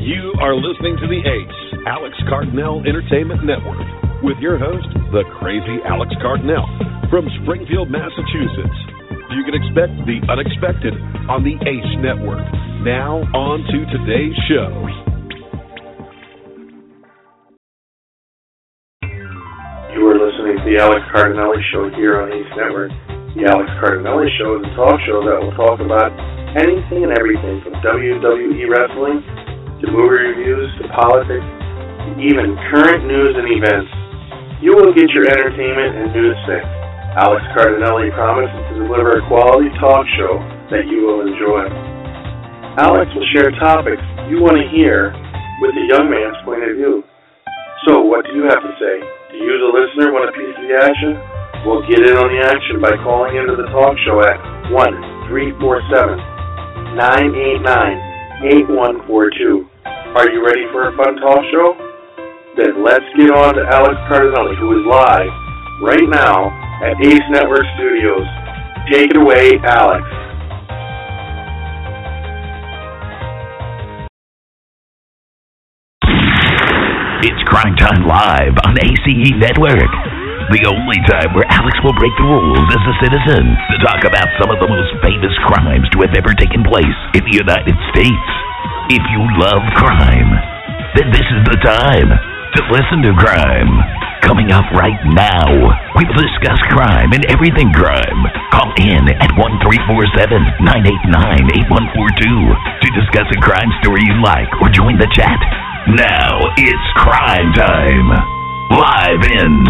You are listening to the ACE, Alex Cardinal Entertainment Network, with your host, the crazy Alex Cardinal, from Springfield, Massachusetts. You can expect the unexpected on the ACE Network. Now, on to today's show. You are listening to the Alex Cardinelli Show here on ACE Network. The Alex Cardinelli Show is a talk show that will talk about anything and everything from WWE wrestling to movie reviews to politics to even current news and events. You will get your entertainment and news fix. Alex Cardinelli promises to deliver a quality talk show that you will enjoy. Alex will share topics you want to hear with a young man's point of view. So, what do you have to say? Do you, the listener, want a piece of the action? Well, get in on the action by calling into the talk show at 1-347-989-8142. Are you ready for a fun talk show? Then let's get on to Alex Cardinelli, who is live right now at ACE Network Studios. Take it away, Alex. It's Crime Time Live on ACE Network. The only time where Alex will break the rules as a citizen to talk about some of the most famous crimes to have ever taken place in the United States. If you love crime, then this is the time to listen to crime. Coming up right now, we will discuss crime and everything crime. Call in at 1-347-989-8142 to discuss a crime story you like or join the chat. Now it's Crime Time. Live in.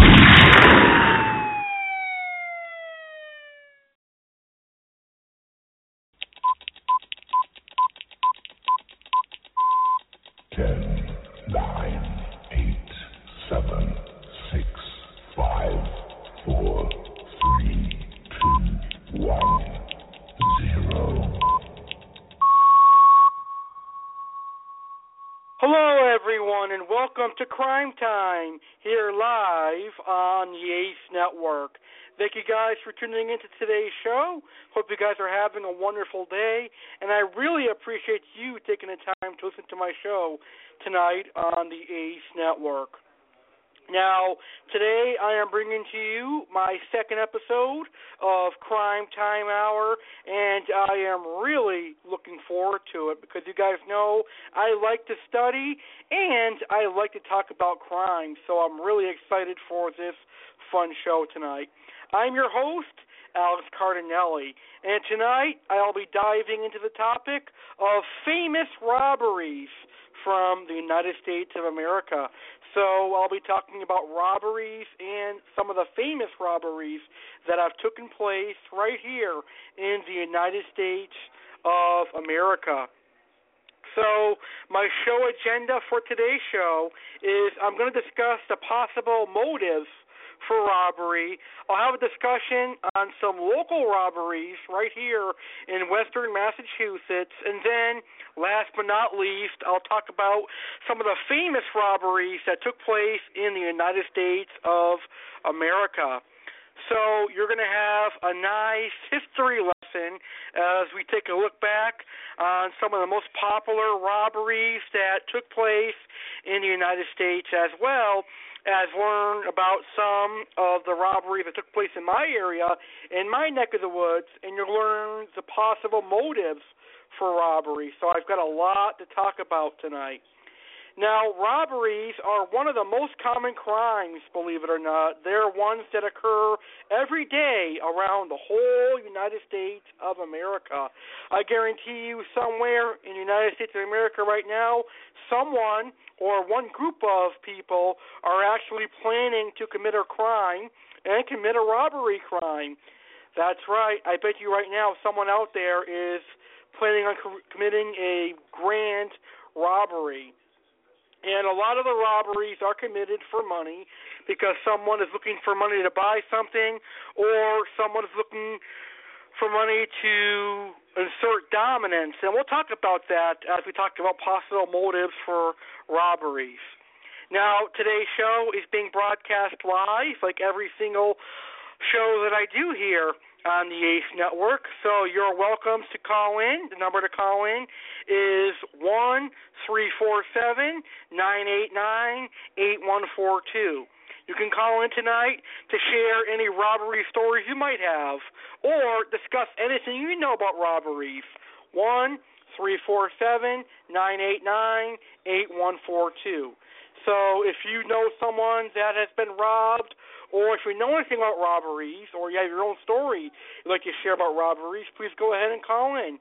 Hello, everyone, and welcome to Crime Time, here live on the ACE Network. Thank you guys for tuning into today's show. Hope you guys are having a wonderful day, and I really appreciate you taking the time to listen to my show tonight on the ACE Network. Now, today I am bringing to you my second episode of Crime Time Hour, and I am really looking forward to it because you guys know I like to study and I like to talk about crime, so I'm really excited for this fun show tonight. I'm your host, Alex Cardinelli, and tonight I'll be diving into the topic of famous robberies from the United States of America. So I'll be talking about robberies and some of the famous robberies that have taken place right here in the United States of America. So my show agenda for today's show is I'm going to discuss the possible motives for robbery. I'll have a discussion on some local robberies right here in western Massachusetts, and then last but not least, I'll talk about some of the famous robberies that took place in the United States of America. So you're going to have a nice history lesson as we take a look back on some of the most popular robberies that took place in the United States, as well as learn about some of the robberies that took place in my area, in my neck of the woods, and you'll learn the possible motives for robbery. So I've got a lot to talk about tonight. Now, robberies are one of the most common crimes, believe it or not. They're ones that occur every day around the whole United States of America. I guarantee you somewhere in the United States of America right now, someone or one group of people are actually planning to commit a crime and commit a robbery crime. That's right. I bet you right now someone out there is planning on committing a grand robbery. And a lot of the robberies are committed for money because someone is looking for money to buy something, or someone is looking for money to insert dominance. And we'll talk about that as we talk about possible motives for robberies. Now, today's show is being broadcast live, like every single show that I do here on the ACE Network. So you're welcome to call in. The number to call in is 1-347-989-8142. You can call in tonight to share any robbery stories you might have or discuss anything you know about robberies. 1-347-989-8142. So if you know someone that has been robbed, or if you know anything about robberies, or you have your own story you'd like to share about robberies, please go ahead and call in.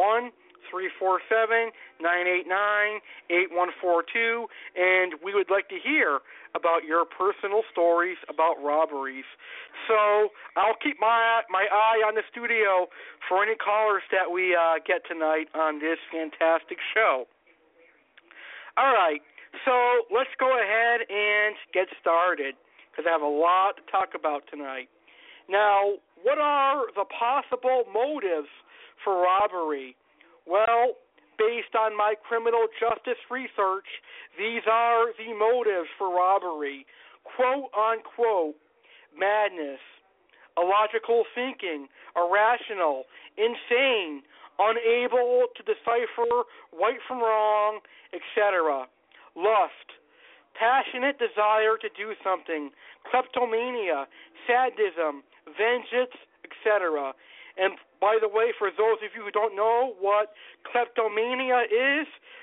1-347-989-8142, and we would like to hear about your personal stories about robberies. So I'll keep my eye on the studio for any callers that we get tonight on this fantastic show. All right, so let's go ahead and get started, because I have a lot to talk about tonight. Now, what are the possible motives for robbery? Well, based on my criminal justice research, these are the motives for robbery. Quote, unquote, madness, illogical thinking, irrational, insane, unable to decipher right from wrong, etc. Lust, passionate desire to do something, kleptomania, sadism, vengeance, etc. And by the way, for those of you who don't know what kleptomania is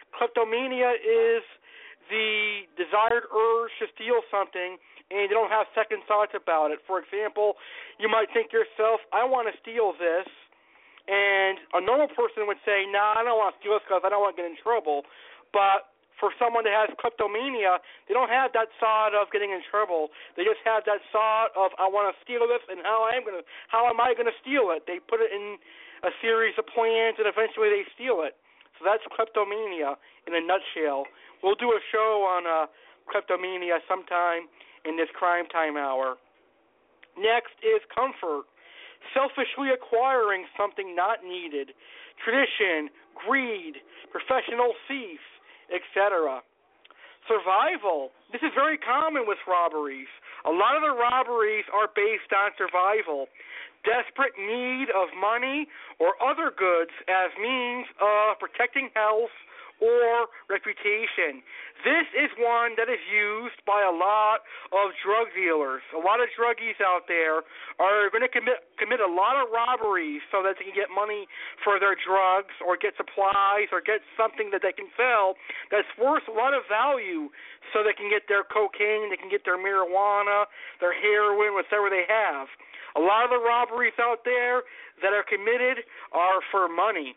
the desired urge to steal something, and you don't have second thoughts about it. For example, you might think to yourself, I want to steal this, and a normal person would say, nah, I don't want to steal this because I don't want to get in trouble. But for someone that has kleptomania, they don't have that thought of getting in trouble. They just have that thought of, I want to steal this, and how am I going to steal it? They put it in a series of plans, and eventually they steal it. So that's kleptomania in a nutshell. We'll do a show on kleptomania sometime in this Crime Time Hour. Next is comfort, selfishly acquiring something not needed, tradition, greed, professional thief, etc. Survival. This is very common with robberies. A lot of the robberies are based on survival. Desperate need of money or other goods as means of protecting health or reputation. This is one that is used by a lot of drug dealers. A lot of druggies out there are going to commit a lot of robberies so that they can get money for their drugs or get supplies or get something that they can sell that's worth a lot of value so they can get their cocaine, they can get their marijuana, their heroin, whatever they have. A lot of the robberies out there that are committed are for money,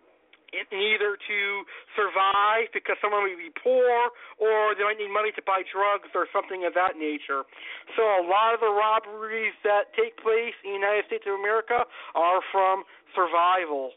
either to survive because someone may be poor or they might need money to buy drugs or something of that nature. So a lot of the robberies that take place in the United States of America are from survival.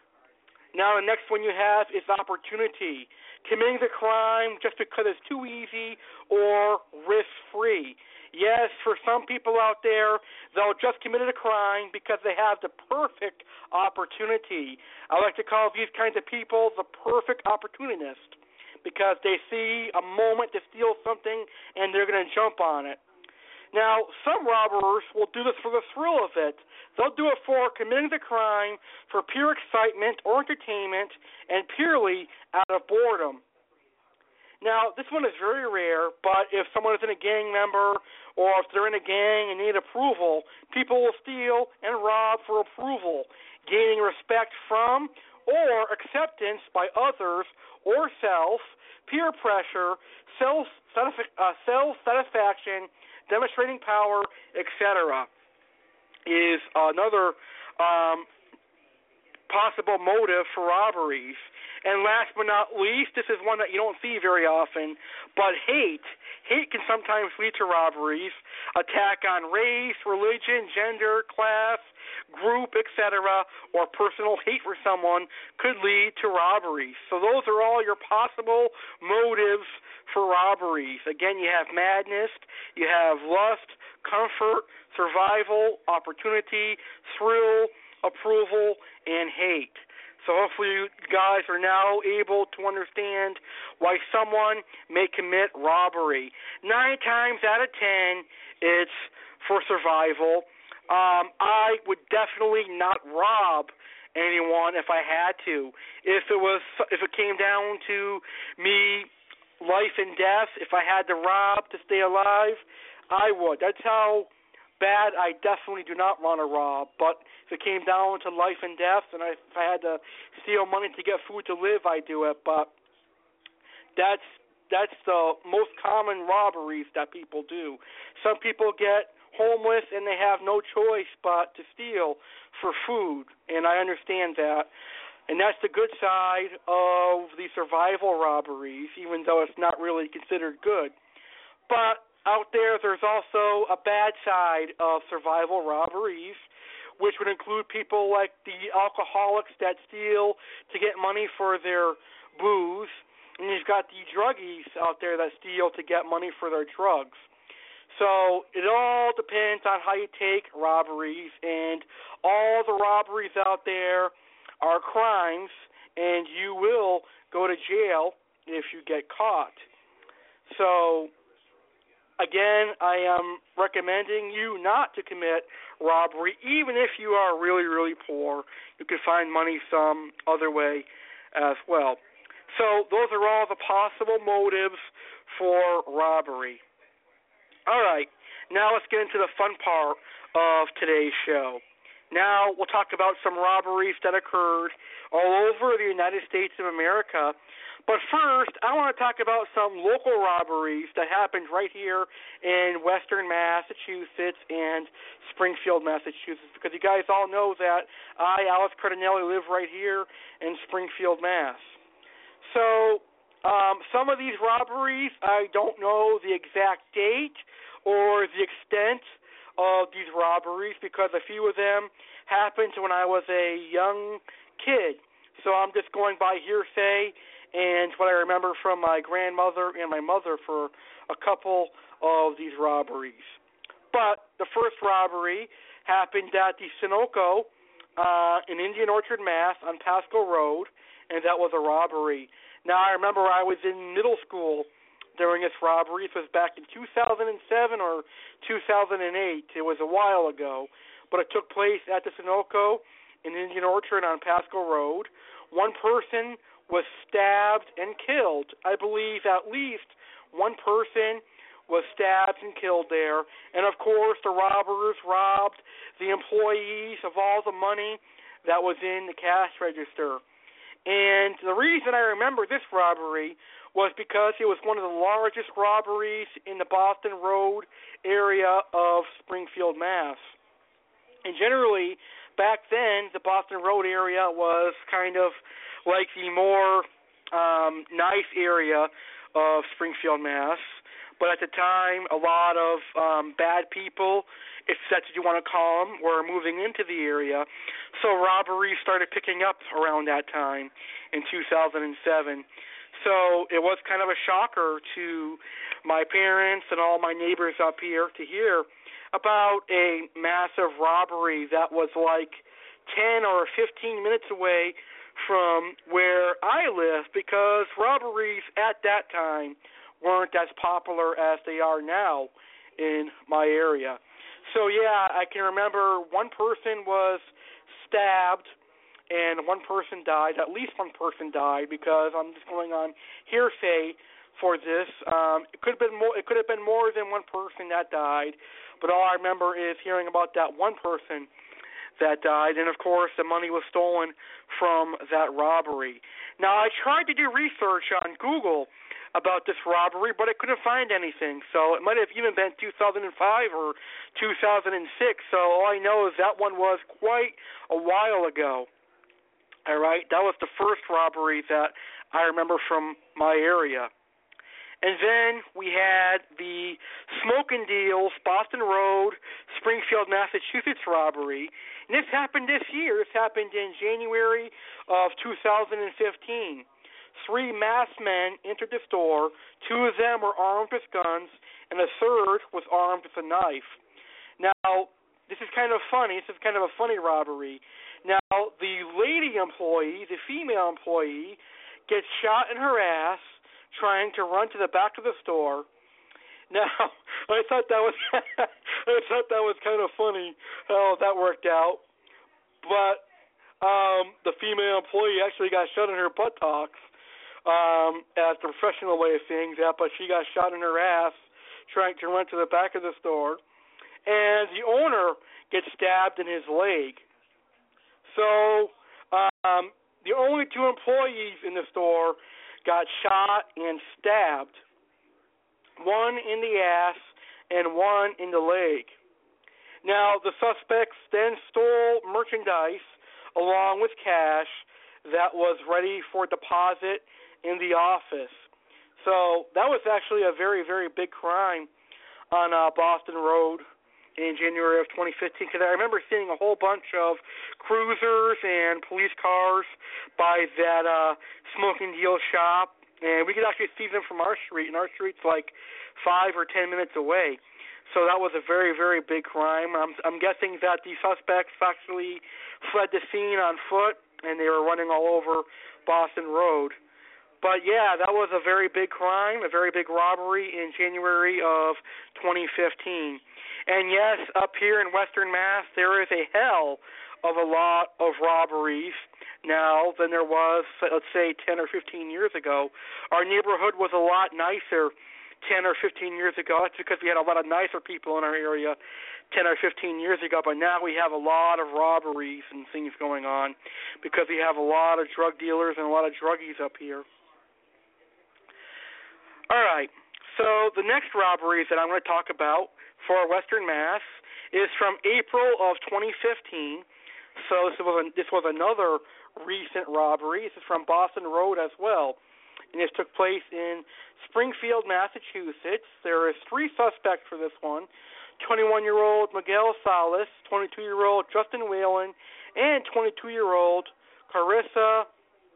Now the next one you have is opportunity, committing the crime just because it's too easy or risk-free. Yes, for some people out there, they'll just commit a crime because they have the perfect opportunity. I like to call these kinds of people the perfect opportunist because they see a moment to steal something and they're going to jump on it. Now, some robbers will do this for the thrill of it. They'll do it for committing the crime for pure excitement or entertainment and purely out of boredom. Now, this one is very rare, but if someone isn't a gang member or if they're in a gang and need approval, people will steal and rob for approval, gaining respect from or acceptance by others or self, peer pressure, self-satisfaction, demonstrating power, etc. is another possible motive for robberies. And last but not least, this is one that you don't see very often, but hate. Hate can sometimes lead to robberies. Attack on race, religion, gender, class, group, etc., or personal hate for someone could lead to robberies. So those are all your possible motives for robberies. Again, you have madness, you have lust, comfort, survival, opportunity, thrill, approval, and hate. So hopefully you guys are now able to understand why someone may commit robbery. 9 times out of 10, it's for survival. I would definitely not rob anyone if I had to. If it came down to me, life and death, if I had to rob to stay alive, I would. That's how bad I definitely do not want to rob. But if it came down to life and death, and if I had to steal money to get food to live, I'd do it. But that's the most common robberies that people do. Some people get homeless and they have no choice but to steal for food, and I understand that. And that's the good side of the survival robberies, even though it's not really considered good. But out there's also a bad side of survival robberies, which would include people like the alcoholics that steal to get money for their booze, and you've got the druggies out there that steal to get money for their drugs. So it all depends on how you take robberies, and all the robberies out there are crimes, and you will go to jail if you get caught. So, again, I am recommending you not to commit robbery, even if you are really, really poor. You can find money some other way as well. So those are all the possible motives for robbery. All right, now let's get into the fun part of today's show. Now we'll talk about some robberies that occurred all over the United States of America. But first, I want to talk about some local robberies that happened right here in Western Massachusetts and Springfield, Massachusetts, because you guys all know that I, Alex Cardinelli, live right here in Springfield, Mass. So some of these robberies, I don't know the exact date or the extent of these robberies because a few of them happened when I was a young kid. So I'm just going by hearsay and what I remember from my grandmother and my mother for a couple of these robberies. But the first robbery happened at the Sunoco in Indian Orchard, Mass. on Pasco Road, and that was a robbery. Now, I remember I was in middle school during this robbery. It was back in 2007 or 2008. It was a while ago, but it took place at the Sunoco in Indian Orchard on Pasco Road. One person was stabbed and killed. I believe at least one person was stabbed and killed there. And, of course, the robbers robbed the employees of all the money that was in the cash register. And the reason I remember this robbery was because it was one of the largest robberies in the Boston Road area of Springfield, Mass. And generally, back then, the Boston Road area was kind of like the more nice area of Springfield, Mass. But at the time, a lot of bad people, if that's what you want to call them, were moving into the area. So robberies started picking up around that time in 2007. So it was kind of a shocker to my parents and all my neighbors up here to hear about a massive robbery that was like 10 or 15 minutes away from where I live, because robberies at that time weren't as popular as they are now in my area. So, yeah, I can remember one person was stabbed and one person died. At least one person died, because I'm just going on hearsay for this. It could have been more. It could have been more than one person that died, but all I remember is hearing about that one person that died, and of course the money was stolen from that robbery. Now, I tried to do research on Google about this robbery, but I couldn't find anything. So it might have even been 2005 or 2006. So all I know is that one was quite a while ago. All right, that was the first robbery that I remember from my area. And then we had the Smoke and Deals, Boston Road, Springfield, Massachusetts robbery. And this happened this year. This happened in January of 2015. 3 masked men entered the store. 2 of them were armed with guns, and a third was armed with a knife. Now, this is kind of funny. This is kind of a funny robbery. Now, the lady employee, the female employee, gets shot in her ass trying to run to the back of the store. Now, I thought that was kind of funny how that worked out. But the female employee actually got shot in her buttocks, as the professional way of saying that, but she got shot in her ass trying to run to the back of the store. And the owner gets stabbed in his leg. So the only two employees in the store got shot and stabbed, one in the ass and one in the leg. Now, the suspects then stole merchandise along with cash that was ready for deposit in the office. So that was actually a very, very big crime on Boston Road in January of 2015, because I remember seeing a whole bunch of cruisers and police cars by that smoking deal shop, and we could actually see them from our street, and our street's like 5 or 10 minutes away. So that was a very, very big crime. I'm guessing that the suspects actually fled the scene on foot, and they were running all over Boston Road. But, yeah, that was a very big crime, a very big robbery in January of 2015. And, yes, up here in Western Mass, there is a hell of a lot of robberies now than there was, let's say, 10 or 15 years ago. Our neighborhood was a lot nicer 10 or 15 years ago. That's because we had a lot of nicer people in our area 10 or 15 years ago, but now we have a lot of robberies and things going on because we have a lot of drug dealers and a lot of druggies up here. All right, so the next robberies that I'm going to talk about for Western Mass is from April of 2015. So this was another recent robbery. This is from Boston Road as well, and this took place in Springfield, Massachusetts. There is 3 suspects for this one: 21-year-old Miguel Salas, 22-year-old Justin Whalen, and 22-year-old Carissa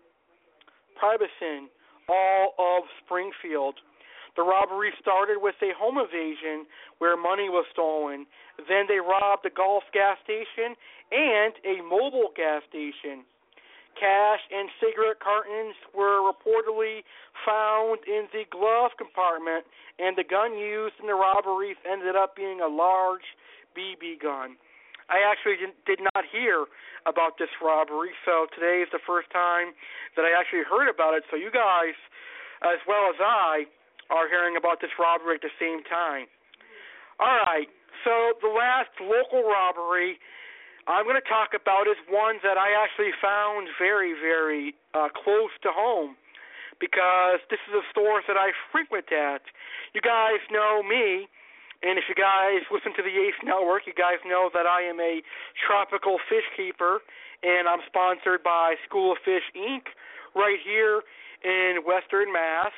Pribeson, all of Springfield. The robbery started with a home invasion where money was stolen. Then they robbed a Gulf gas station and a Mobil gas station. Cash and cigarette cartons were reportedly found in the glove compartment, and the gun used in the robberies ended up being a large BB gun. I actually did not hear about this robbery, so today is the first time that I actually heard about it. So you guys, as well as I, are hearing about this robbery at the same time. All right, so the last local robbery I'm going to talk about is one that I actually found very, very close to home, because this is a store that I frequent at. You guys know me, and if you guys listen to the Ace Network, you guys know that I am a tropical fish keeper, and I'm sponsored by School of Fish, Inc. right here in Western Mass.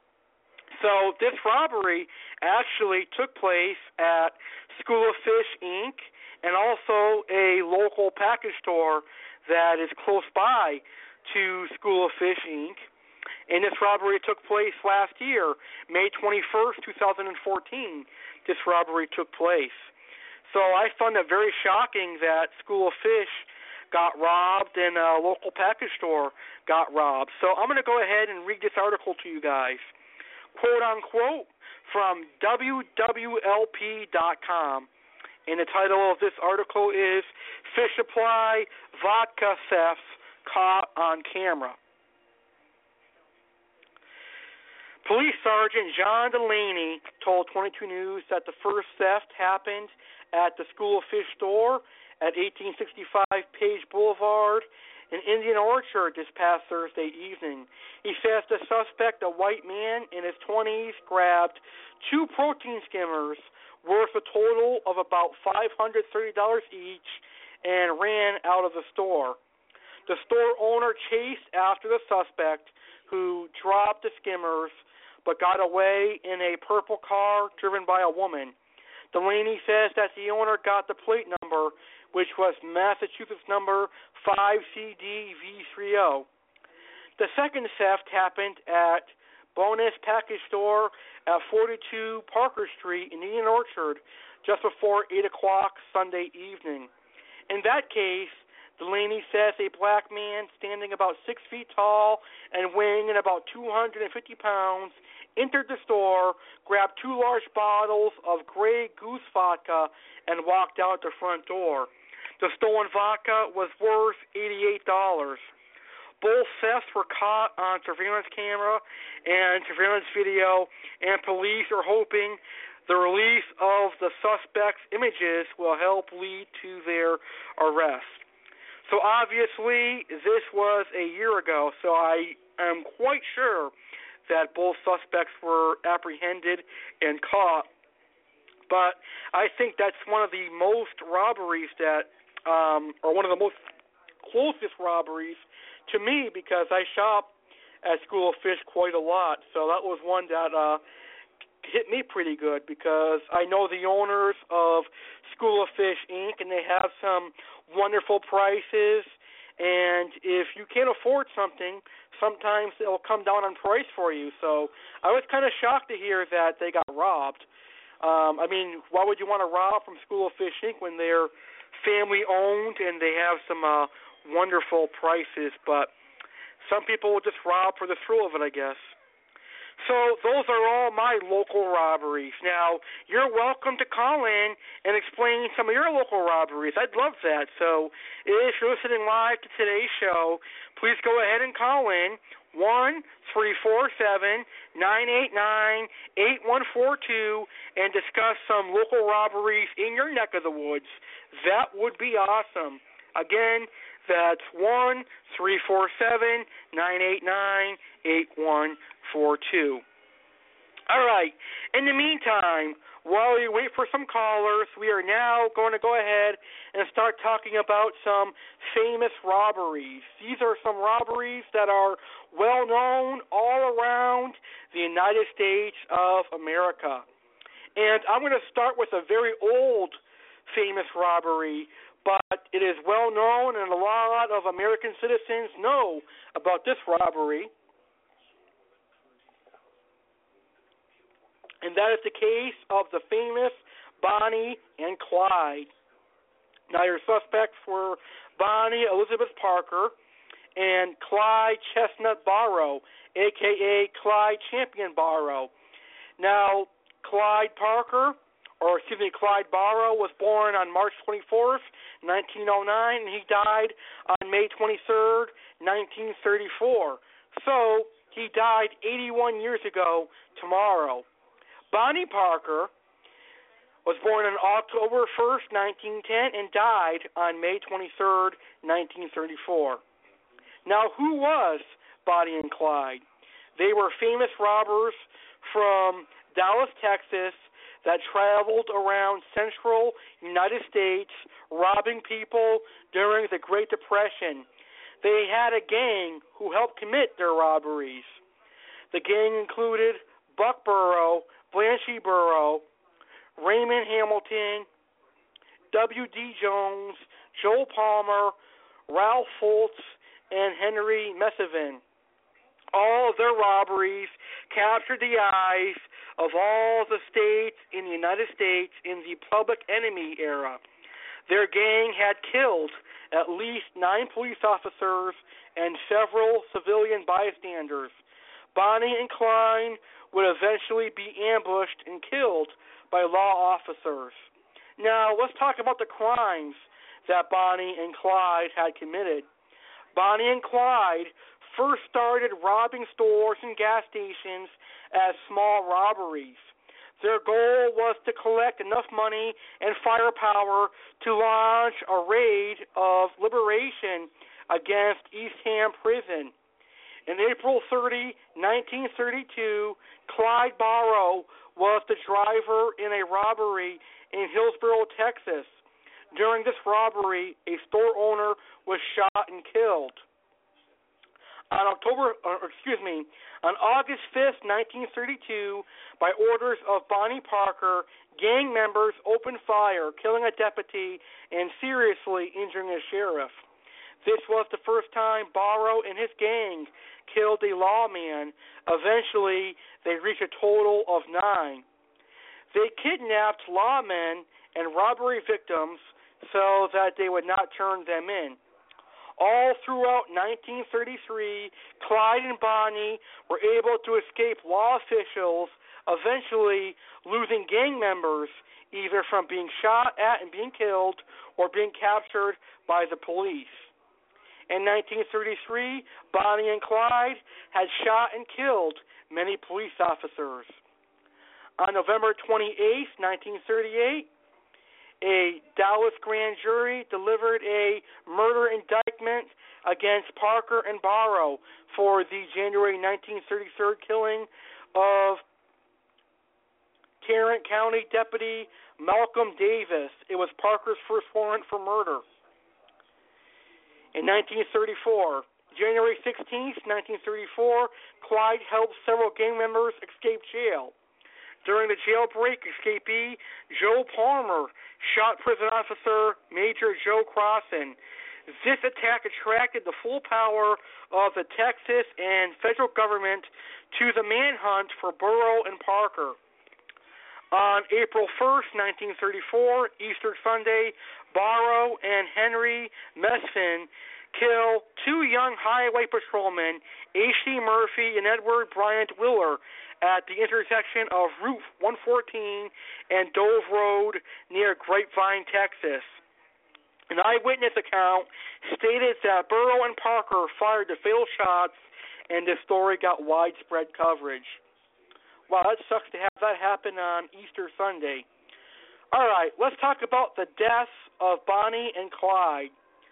So this robbery actually took place at School of Fish, Inc., and also a local package store that is close by to School of Fish, Inc. And this robbery took place last year, May 21st, 2014. This robbery took place. So I found it very shocking that School of Fish got robbed and a local package store got robbed. So I'm going to go ahead and read this article to you guys. Quote, unquote, from WWLP.com. And the title of this article is Fish Supply Vodka Theft Caught on Camera. Police Sergeant John Delaney told 22 News that the first theft happened at the School of Fish store at 1865 Page Boulevard in Indian Orchard this past Thursday evening. He says the suspect, a white man in his 20s, grabbed 2 protein skimmers worth a total of about $530 each and ran out of the store. The store owner chased after the suspect, who dropped the skimmers but got away in a purple car driven by a woman. Delaney says that the owner got the plate number, which was Massachusetts number 5CD-V30. The second theft happened at Bonus Package Store at 42 Parker Street in Indian Orchard just before 8 o'clock Sunday evening. In that case, Delaney says a black man standing about 6 feet tall and weighing in about 250 pounds entered the store, grabbed 2 large bottles of Grey Goose vodka, and walked out the front door. The stolen vodka was worth $88. Both thefts were caught on surveillance camera and surveillance video, and police are hoping the release of the suspects' images will help lead to their arrest. So obviously, this was a year ago, so I am quite sure that both suspects were apprehended and caught. But I think that's one of the most robberies that, or one of the most closest robberies to me, because I shop at School of Fish quite a lot. So that was one that hit me pretty good, because I know the owners of School of Fish, Inc., and they have some wonderful prices. And if you can't afford something, sometimes it'll come down on price for you. So I was kind of shocked to hear that they got robbed. I mean, why would you want to rob from School of Fish, Inc. when they're family-owned and they have some wonderful prices? But some people will just rob for the thrill of it, I guess. So those are all my local robberies. Now, you're welcome to call in and explain some of your local robberies. I'd love that. So if you're listening live to today's show, please go ahead and call in 1-347-989-8142 and discuss some local robberies in your neck of the woods. That would be awesome. Again, that's 1-347-989-8142. All right. In the meantime, while we wait for some callers, we are now going to go ahead and start talking about some famous robberies. These are some robberies that are well known all around the United States of America. And I'm going to start with a very old famous robbery, but it is well known and a lot of American citizens know about this robbery. And that is the case of the famous Bonnie and Clyde. Now, your suspects were Bonnie Elizabeth Parker and Clyde Chestnut Barrow, a.k.a. Clyde Champion Barrow. Now, Clyde Barrow was born on March 24th, 1909, and he died on May 23rd, 1934. So, he died 81 years ago tomorrow. Bonnie Parker was born on October 1st, 1910, and died on May 23rd, 1934. Now, who was Bonnie and Clyde? They were famous robbers from Dallas, Texas, that traveled around central United States, robbing people during the Great Depression. They had a gang who helped commit their robberies. The gang included Buck Burrow, Blanchie Burrow, Raymond Hamilton, W.D. Jones, Joe Palmer, Ralph Fultz, and Henry Messevin. All of their robberies captured the eyes of all the states in the United States in the Public Enemy era. Their gang had killed at least 9 police officers and several civilian bystanders. Bonnie and Clyde would eventually be ambushed and killed by law officers. Now, let's talk about the crimes that Bonnie and Clyde had committed. Bonnie and Clyde first started robbing stores and gas stations as small robberies. Their goal was to collect enough money and firepower to launch a raid of liberation against Eastham Prison. On April 30, 1932, Clyde Barrow was the driver in a robbery in Hillsboro, Texas. During this robbery, a store owner was shot and killed. On August 5th, 1932, by orders of Bonnie Parker, gang members opened fire, killing a deputy and seriously injuring a sheriff. This was the first time Barrow and his gang killed a lawman. Eventually, they reached a total of 9. They kidnapped lawmen and robbery victims so that they would not turn them in. All throughout 1933, Clyde and Bonnie were able to escape law officials eventually losing gang members either from being shot at and being killed or being captured by the police. In 1933, Bonnie and Clyde had shot and killed many police officers. On November 28, 1938, a Dallas grand jury delivered a murder indictment against Parker and Barrow for the January 1933 killing of Tarrant County Deputy Malcolm Davis. It was Parker's first warrant for murder. In 1934, January 16, 1934, Clyde helped several gang members escape jail. During the jailbreak, escapee Joe Palmer shot prison officer Major Joe Crossan. This attack attracted the full power of the Texas and federal government to the manhunt for Burrow and Parker. On April 1st, 1934, Easter Sunday, Barrow and Henry Mesfin kill two young highway patrolmen, A.C. Murphy and Edward Bryant Willer, at the intersection of Route 114 and Dove Road near Grapevine, Texas. An eyewitness account stated that Burrow and Parker fired the fatal shots, and the story got widespread coverage. Wow, that sucks to have that happen on Easter Sunday. All right, let's talk about the deaths of Bonnie and Clyde.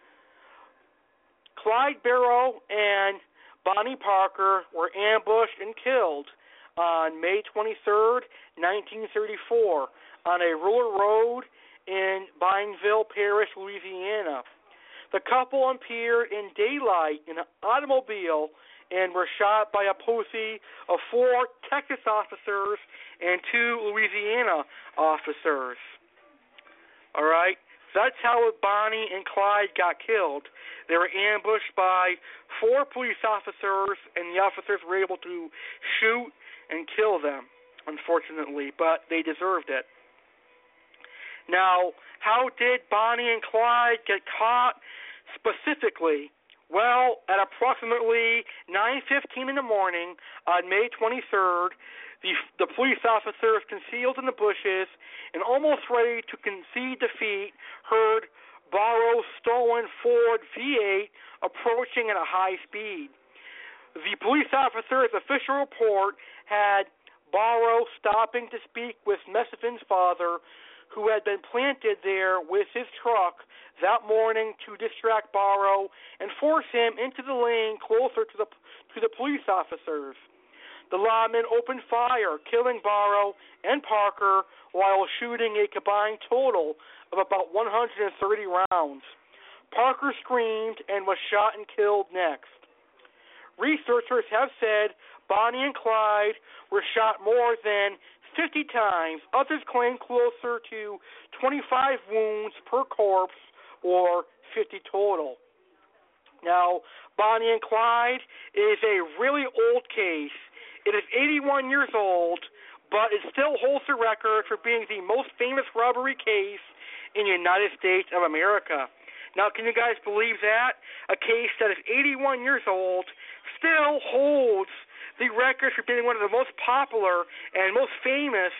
Clyde Barrow and Bonnie Parker were ambushed and killed on May 23rd, 1934, on a rural road in Bineville Parish, Louisiana. The couple appeared in daylight in an automobile and were shot by a posse of 4 Texas officers and 2 Louisiana officers. All right, so that's how Bonnie and Clyde got killed. They were ambushed by 4 police officers, and the officers were able to shoot and kill them, unfortunately, but they deserved it. Now, how did Bonnie and Clyde get caught specifically? Well, at approximately 9:15 in the morning on May 23rd, the police officers, concealed in the bushes and almost ready to concede defeat, heard Barrow's stolen Ford V8 approaching at a high speed. The police officer's official report had Barrow stopping to speak with Mesfin's father, who had been planted there with his truck that morning to distract Barrow and force him into the lane closer to the police officers. The lawmen opened fire, killing Barrow and Parker while shooting a combined total of about 130 rounds. Parker screamed and was shot and killed next. Researchers have said Bonnie and Clyde were shot more than 50 times. Others claim closer to 25 wounds per corpse, or 50 total. Now, Bonnie and Clyde is a really old case. It is 81 years old, but it still holds the record for being the most famous robbery case in the United States of America. Now, can you guys believe that? A case that is 81 years old still holds the record for being one of the most popular and most famous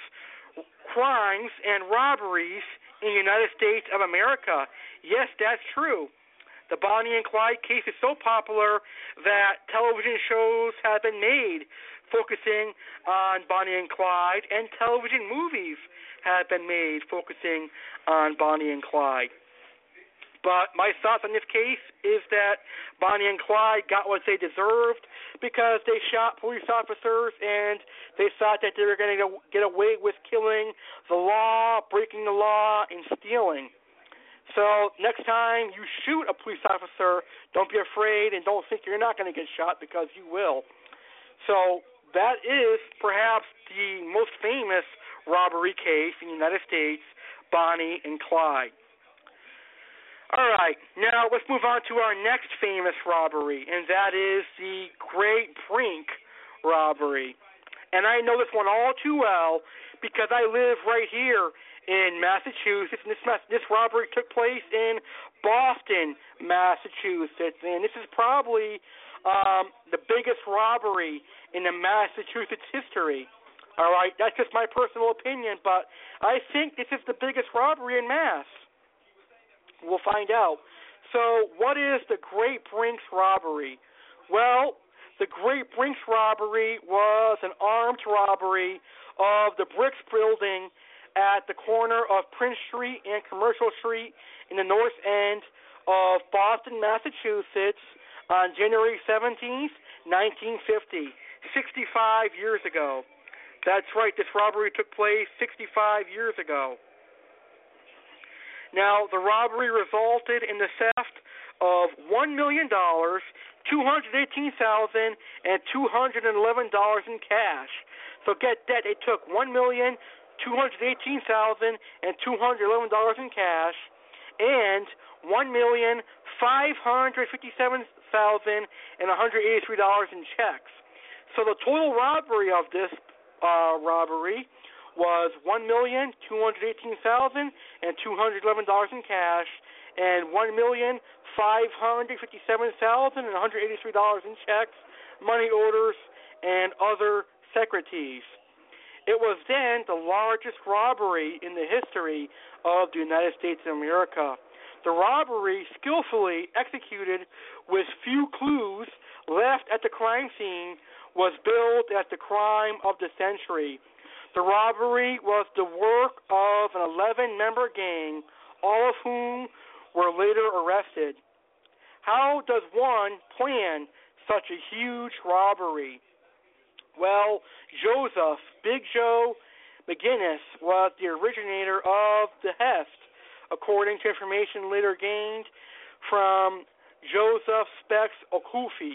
crimes and robberies in the United States of America. Yes, that's true. The Bonnie and Clyde case is so popular that television shows have been made focusing on Bonnie and Clyde, and television movies have been made focusing on Bonnie and Clyde. But my thoughts on this case is that Bonnie and Clyde got what they deserved because they shot police officers and they thought that they were going to get away with killing the law, breaking the law, and stealing. So next time you shoot a police officer, don't be afraid and don't think you're not going to get shot, because you will. So that is perhaps the most famous robbery case in the United States, Bonnie and Clyde. All right, now let's move on to our next famous robbery, and that is the Great Brink robbery. And I know this one all too well because I live right here in Massachusetts, and this robbery took place in Boston, Massachusetts, and this is probably the biggest robbery in the Massachusetts history. All right, that's just my personal opinion, but I think this is the biggest robbery in Mass. We'll find out. So, what is the Great Brinks robbery? Well, the Great Brinks robbery was an armed robbery of the Bricks building at the corner of Prince Street and Commercial Street in the north end of Boston, Massachusetts on January 17th, 1950, 65 years ago. That's right, this robbery took place 65 years ago. Now, the robbery resulted in the theft of $1 million, $218,000, and $211 in cash. So get that, they took $1,218,000 and $211 in cash, and $1,557,000 and $183 in checks. So the total robbery of this robbery was $1,218,000 and $211 in cash, and $1,557,000 and $183 in checks, money orders, and other securities. It was then the largest robbery in the history of the United States of America. The robbery, skillfully executed with few clues left at the crime scene, was billed as the crime of the century. The robbery was the work of an 11-member gang, all of whom were later arrested. How does one plan such a huge robbery? Well, Joseph Big Joe McGinnis was the originator of the heft, according to information later gained from Joseph Specs O'Keefe.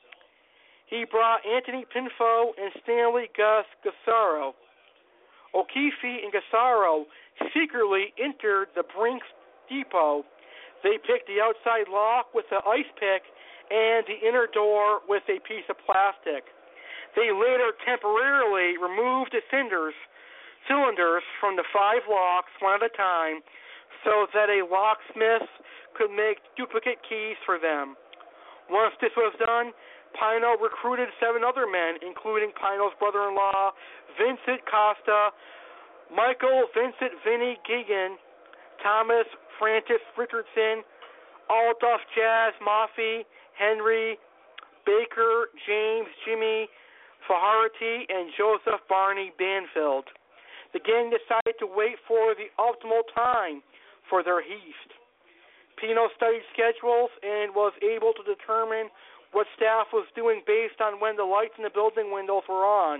He brought Anthony Pinfo and Stanley Gus Gassaro. O'Keefe and Gassaro secretly entered the Brinks depot. They picked the outside lock with an ice pick and the inner door with a piece of plastic. They later temporarily removed the cylinders from the 5 locks one at a time so that a locksmith could make duplicate keys for them. Once this was done, Pino recruited 7 other men, including Pino's brother-in-law, Vincent Costa, Michael Vincent Vinnie Gigan, Thomas Francis Richardson, Aldous Jazz Maffei, Henry Baker, James Jimmy Faharty, and Joseph Barney Banfield. The gang decided to wait for the optimal time for their heist. Pino studied schedules and was able to determine what staff was doing based on when the lights in the building windows were on.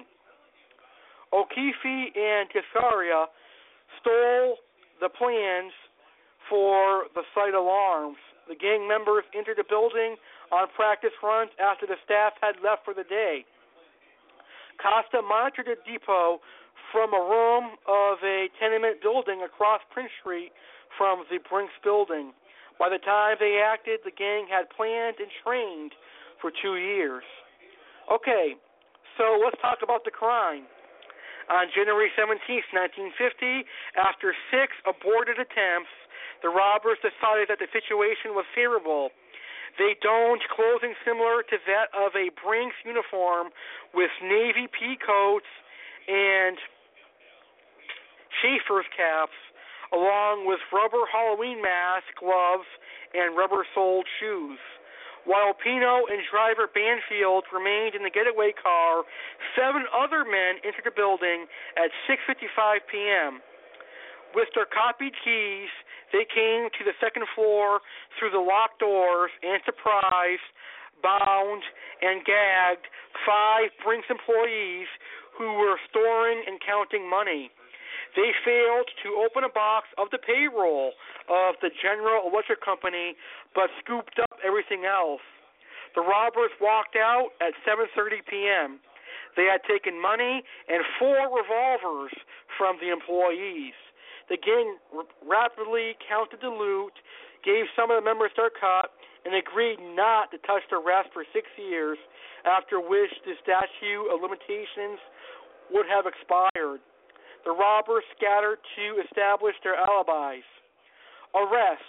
O'Keefe and Gassaro stole the plans for the site alarms. The gang members entered the building on practice runs after the staff had left for the day. Costa monitored the depot from a room of a tenement building across Prince Street from the Brinks building. By the time they acted, the gang had planned and trained for 2 years. Okay, so let's talk about the crime. On January 17, 1950, after 6 aborted attempts, the robbers decided that the situation was favorable. They donned clothing similar to that of a Brinks uniform with navy pea coats and Schaefer's caps, along with rubber Halloween masks, gloves, and rubber-soled shoes. While Pino and driver Banfield remained in the getaway car, 7 other men entered the building at 6:55 p.m. With their copied keys, they came to the second floor through the locked doors and surprised, bound, and gagged 5 Brinks employees who were storing and counting money. They failed to open a box of the payroll of the General Electric Company, but scooped up everything else. The robbers walked out at 7:30 p.m. They had taken money and 4 revolvers from the employees. The gang rapidly counted the loot, gave some of the members their cut, and agreed not to touch the rest for 6 years, after which the statute of limitations would have expired. The robbers scattered to establish their alibis. Arrest.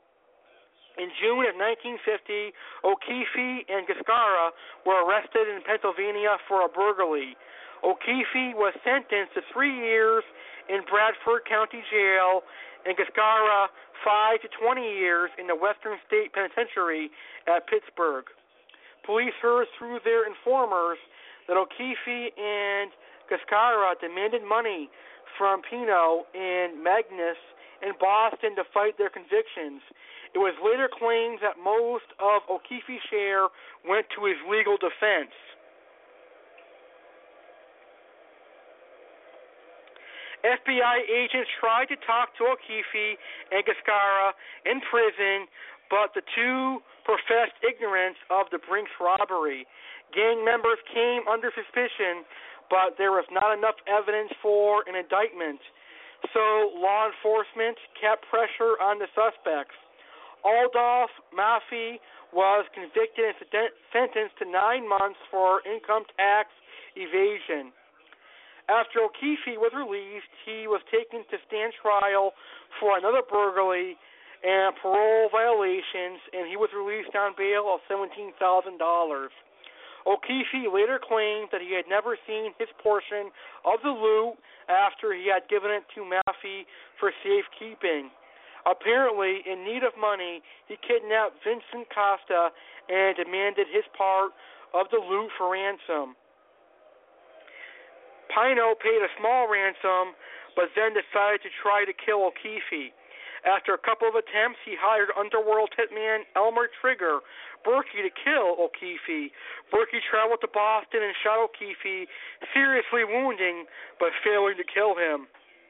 In June of 1950, O'Keefe and Gassaro were arrested in Pennsylvania for a burglary. O'Keefe was sentenced to 3 years in Bradford County Jail and Cascara 5 to 20 years in the Western State Penitentiary at Pittsburgh. Police heard through their informers that O'Keefe and Cascara demanded money from Pino and Magnus in Boston to fight their convictions. It was later claimed that most of O'Keefe's share went to his legal defense. FBI agents tried to talk to O'Keefe and Cascara in prison, but the two professed ignorance of the Brinks robbery. Gang members came under suspicion, but there was not enough evidence for an indictment, so law enforcement kept pressure on the suspects. Adolph Maffei was convicted and sentenced to 9 months for income tax evasion. After O'Keefe was released, he was taken to stand trial for another burglary and parole violations, and he was released on bail of $17,000. O'Keefe later claimed that he had never seen his portion of the loot after he had given it to Maffei for safekeeping. Apparently, in need of money, he kidnapped Vincent Costa and demanded his part of the loot for ransom. Pino paid a small ransom, but then decided to try to kill O'Keefe. After a couple of attempts, he hired underworld hitman Elmer Trigger Berkey to kill O'Keefe. Berkey traveled to Boston and shot O'Keefe, seriously wounding, but failing to kill him.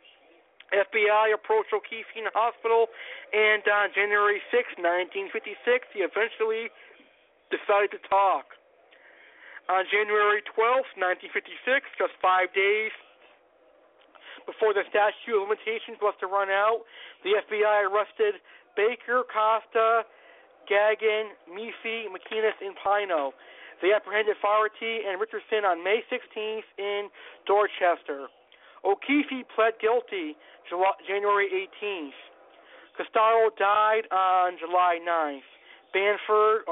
FBI approached O'Keefe in the hospital, and on January 6, 1956, he eventually decided to talk. On January 12, 1956, just 5 days before the statute of limitations was to run out, the FBI arrested Baker, Costa, Gagin, Maffei, McInnes, and Pino. They apprehended Flaherty and Richardson on May 16th in Dorchester. O'Keefe pled guilty January 18th. Costello died on July 9th. Banfield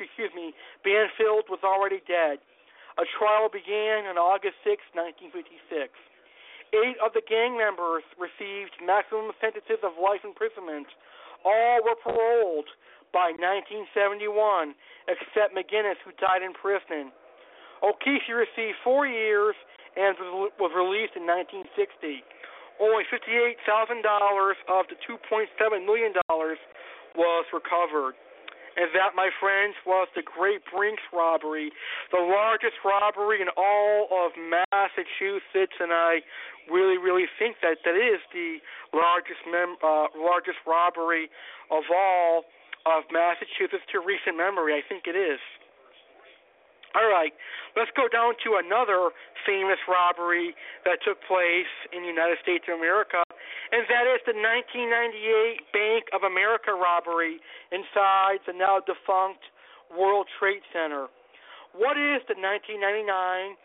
was already dead. A trial began on August 6, 1956. 8 of the gang members received maximum sentences of life imprisonment. All were paroled by 1971, except McInnes, who died in prison. O'Keefe received 4 years and was released in 1960. Only $58,000 of the $2.7 million was recovered. And that, my friends, was the Great Brinks robbery, the largest robbery in all of Massachusetts, and I really, really think that is the largest robbery of all of Massachusetts to recent memory. I think it is. All right, let's go down to another famous robbery that took place in the United States of America, and that is the 1998 Bank of America robbery inside the now defunct World Trade Center. What is the 1998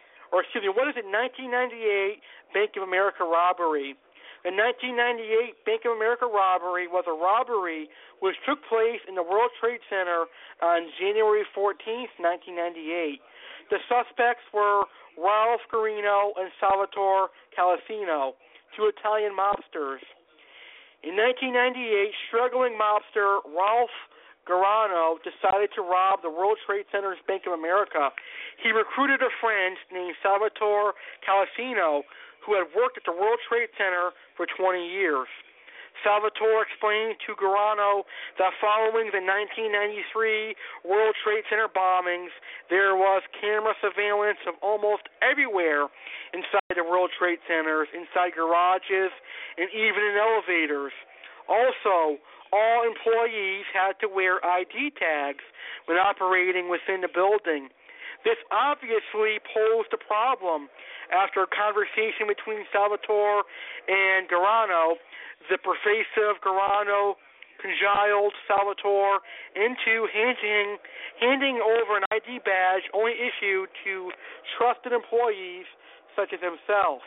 Bank of America robbery? The 1998 Bank of America robbery was a robbery which took place in the World Trade Center on January 14, 1998. The suspects were Ralph Guarino and Salvatore Calesino, 2 Italian mobsters. In 1998, struggling mobster Ralph Guarino decided to rob the World Trade Center's Bank of America. He recruited a friend named Salvatore Calesino, who had worked at the World Trade Center for 20 years. Salvatore explained to Guarino that following the 1993 World Trade Center bombings, there was camera surveillance of almost everywhere inside the World Trade Centers, inside garages, and even in elevators. Also, all employees had to wear ID tags when operating within the building. This obviously posed a problem. After a conversation between Salvatore and Guarino, the pervasive Guarino congealed Salvatore into handing over an ID badge only issued to trusted employees such as himself.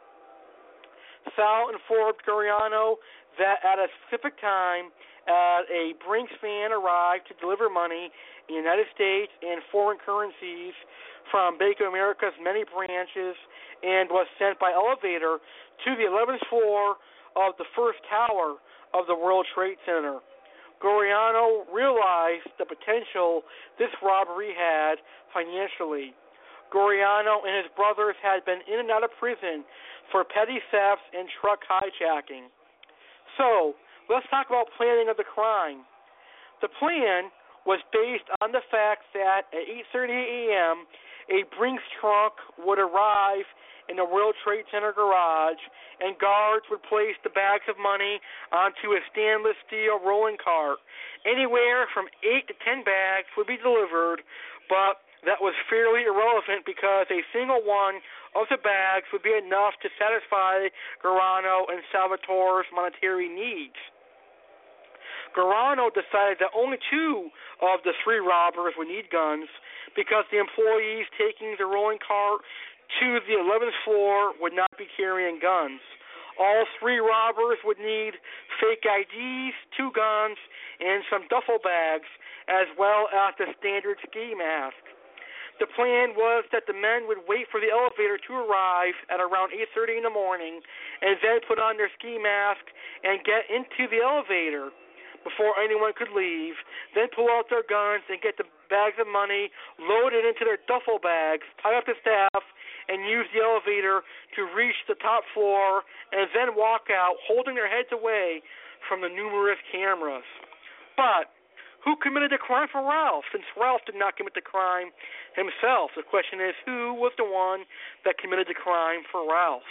Sal informed Guarino that at a specific time, a Brinks van arrived to deliver money, in the United States and foreign currencies from Bank of America's many branches and was sent by elevator to the 11th floor of the first tower of the World Trade Center. Goriano realized the potential this robbery had financially. Goriano and his brothers had been in and out of prison for petty thefts and truck hijacking. So, let's talk about planning of the crime. The plan was based on the fact that at 8:30 a.m., a Brinks truck would arrive in the World Trade Center garage, and guards would place the bags of money onto a stainless steel rolling cart. Anywhere from 8 to 10 bags would be delivered, but that was fairly irrelevant because a single one of the bags would be enough to satisfy Goriano and Salvatore's monetary needs. Goriano decided that only 2 of the 3 robbers would need guns because the employees taking the rolling cart to the 11th floor would not be carrying guns. All 3 robbers would need fake IDs, 2 guns, and some duffel bags, as well as the standard ski mask. The plan was that the men would wait for the elevator to arrive at around 8:30 in the morning and then put on their ski mask and get into the elevator before anyone could leave, then pull out their guns and get the bags of money loaded into their duffel bags, tie up the staff, and use the elevator to reach the top floor and then walk out holding their heads away from the numerous cameras. But who committed the crime for Ralph? Since Ralph did not commit the crime himself, the question is, who was the one that committed the crime for Ralph?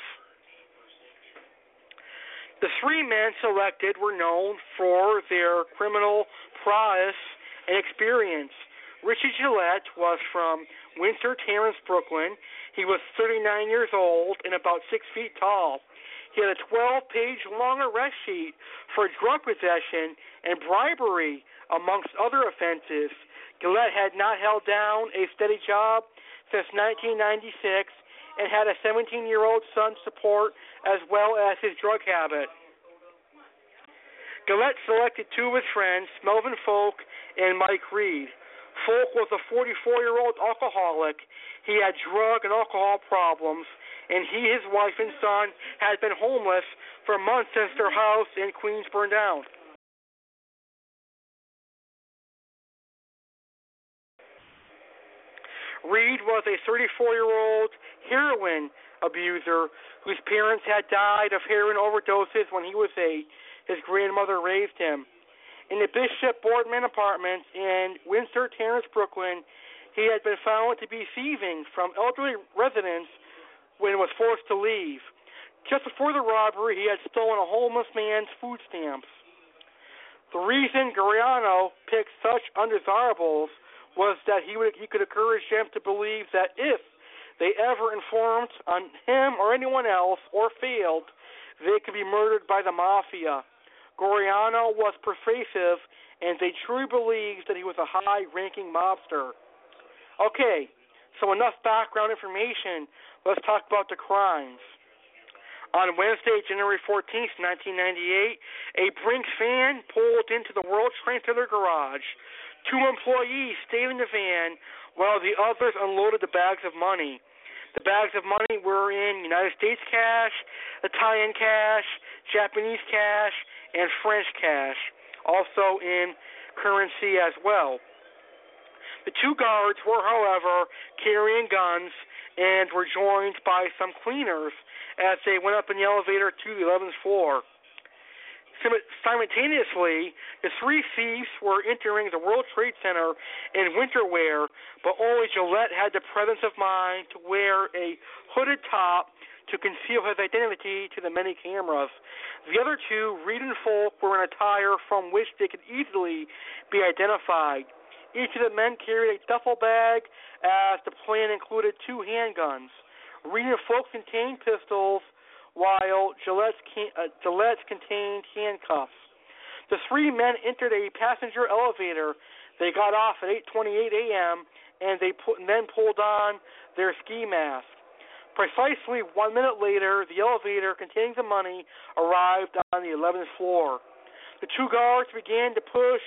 The 3 men selected were known for their criminal prowess and experience. Richie Gillette was from Windsor Terrace, Brooklyn. He was 39 years old and about 6 feet tall. He had a 12-page long arrest sheet for drug possession and bribery, amongst other offenses. Gillette had not held down a steady job since 1996 and had a 17-year-old son support as well as his drug habit. Gillette selected 2 of his friends, Melvin Folk and Mike Reed. Folk was a 44-year-old alcoholic. He had drug and alcohol problems, and he, his wife, and son had been homeless for months since their house in Queens burned down. Reed was a 34-year-old heroin abuser whose parents had died of heroin overdoses when he was 8. His grandmother raised him. In the Bishop Boardman apartments in Windsor Terrace, Brooklyn, he had been found to be thieving from elderly residents when he was forced to leave. Just before the robbery, he had stolen a homeless man's food stamps. The reason Goriano picked such undesirables was that he could encourage them to believe that if they ever informed on him or anyone else or failed, they could be murdered by the mafia. Goriano was persuasive, and they truly believed that he was a high-ranking mobster. Okay, so enough background information. Let's talk about the crimes. On Wednesday, January 14th, 1998, a Brinks van pulled into the World Trade Center garage. 2 employees stayed in the van while the others unloaded the bags of money. The bags of money were in United States cash, Italian cash, Japanese cash, and French cash, also in currency as well. The 2 guards were, however, carrying guns and were joined by some cleaners as they went up in the elevator to the 11th floor. Simultaneously, the 3 thieves were entering the World Trade Center in winter wear, but only Gillette had the presence of mind to wear a hooded top to conceal his identity to the many cameras. The other 2, Reed and Folk, were in attire from which they could easily be identified. Each of the men carried a duffel bag, as the plan included 2 handguns. Reed and Folk contained pistols, while Gillette's contained handcuffs. The 3 men entered a passenger elevator. They got off at 8:28 a.m., and they then pulled on their ski masks. Precisely 1 minute later, the elevator containing the money arrived on the 11th floor. The 2 guards began to push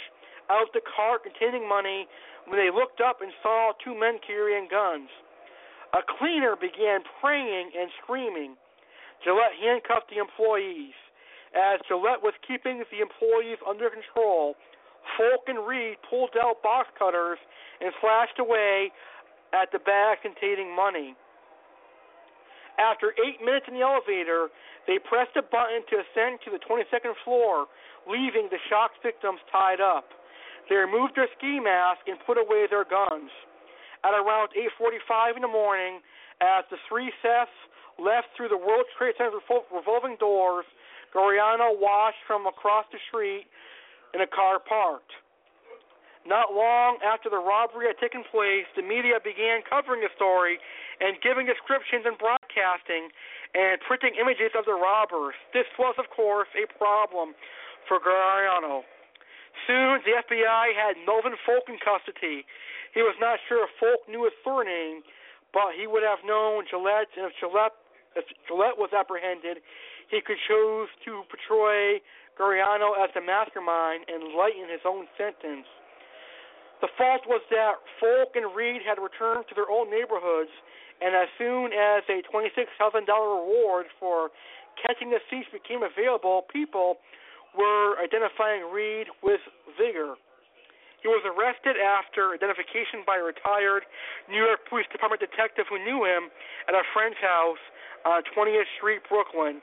out the cart containing money when they looked up and saw two men carrying guns. A cleaner began praying and screaming. Gillette handcuffed the employees. As Gillette was keeping the employees under control, Folk and Reed pulled out box cutters and slashed away at the bag containing money. After 8 minutes in the elevator, they pressed a button to ascend to the 22nd floor, leaving the shocked victims tied up. They removed their ski mask and put away their guns. At around 8:45 in the morning, as the three thefts left through the World Trade Center revolving doors, Goriano watched from across the street in a car parked. Not long after the robbery had taken place, the media began covering the story and giving descriptions and broadcasting and printing images of the robbers. This was, of course, a problem for Goriano. Soon, the FBI had Melvin Folk in custody. He was not sure if Folk knew his surname, but he would have known Gillette, and if Gillette was apprehended, he could choose to portray Goriano as the mastermind and lighten his own sentence. The fault was that Folk and Reed had returned to their old neighborhoods, and as soon as a $26,000 reward for catching the thieves became available, people were identifying Reed with vigor. He was arrested after identification by a retired New York Police Department detective who knew him at a friend's house on 20th Street, Brooklyn.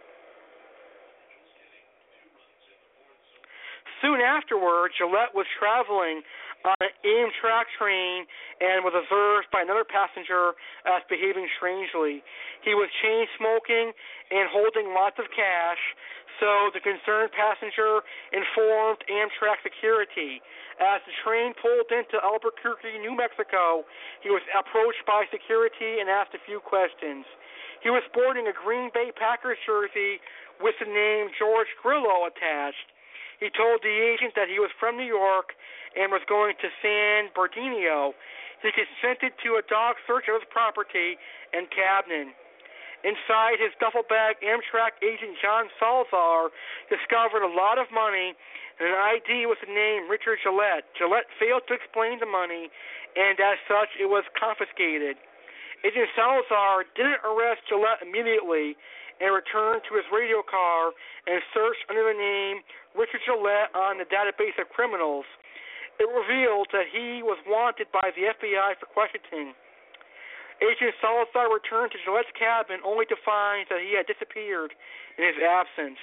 Soon afterward, Gillette was traveling on an Amtrak train and was observed by another passenger as behaving strangely. He was chain smoking and holding lots of cash, so the concerned passenger informed Amtrak security. As the train pulled into Albuquerque, New Mexico, he was approached by security and asked a few questions. He was sporting a Green Bay Packers jersey with the name George Grillo attached. He told the agent that he was from New York and was going to San Bernardino. He consented to a dog search of his property and cabinet. Inside his duffel bag, Amtrak agent John Salazar discovered a lot of money and an ID with the name Richard Gillette. Gillette failed to explain the money, and as such, it was confiscated. Agent Salazar didn't arrest Gillette immediately and returned to his radio car and searched under the name Richard Gillette on the database of criminals. It revealed that he was wanted by the FBI for questioning. Agent Salazar returned to Gillette's cabin only to find that he had disappeared in his absence.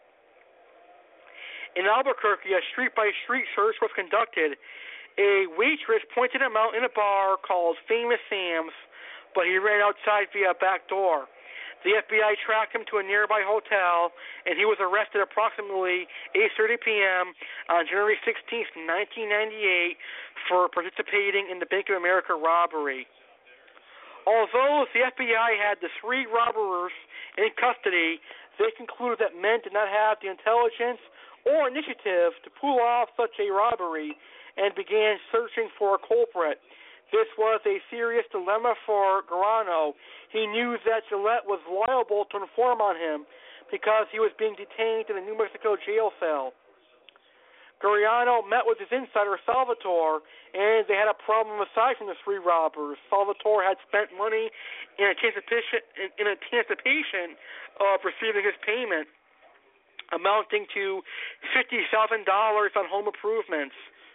In Albuquerque, a street-by-street search was conducted. A waitress pointed him out in a bar called Famous Sam's, but he ran outside via a back door. The FBI tracked him to a nearby hotel, and he was arrested approximately 8:30 p.m. on January 16, 1998, for participating in the Bank of America robbery. Although the FBI had the three robbers in custody, they concluded that men did not have the intelligence or initiative to pull off such a robbery and began searching for a culprit. This was a serious dilemma for Goriano. He knew that Gillette was liable to inform on him because he was being detained in a New Mexico jail cell. Goriano met with his insider, Salvatore, and they had a problem aside from the three robbers. Salvatore had spent money in anticipation of receiving his payment, amounting to $50,000 on home improvements.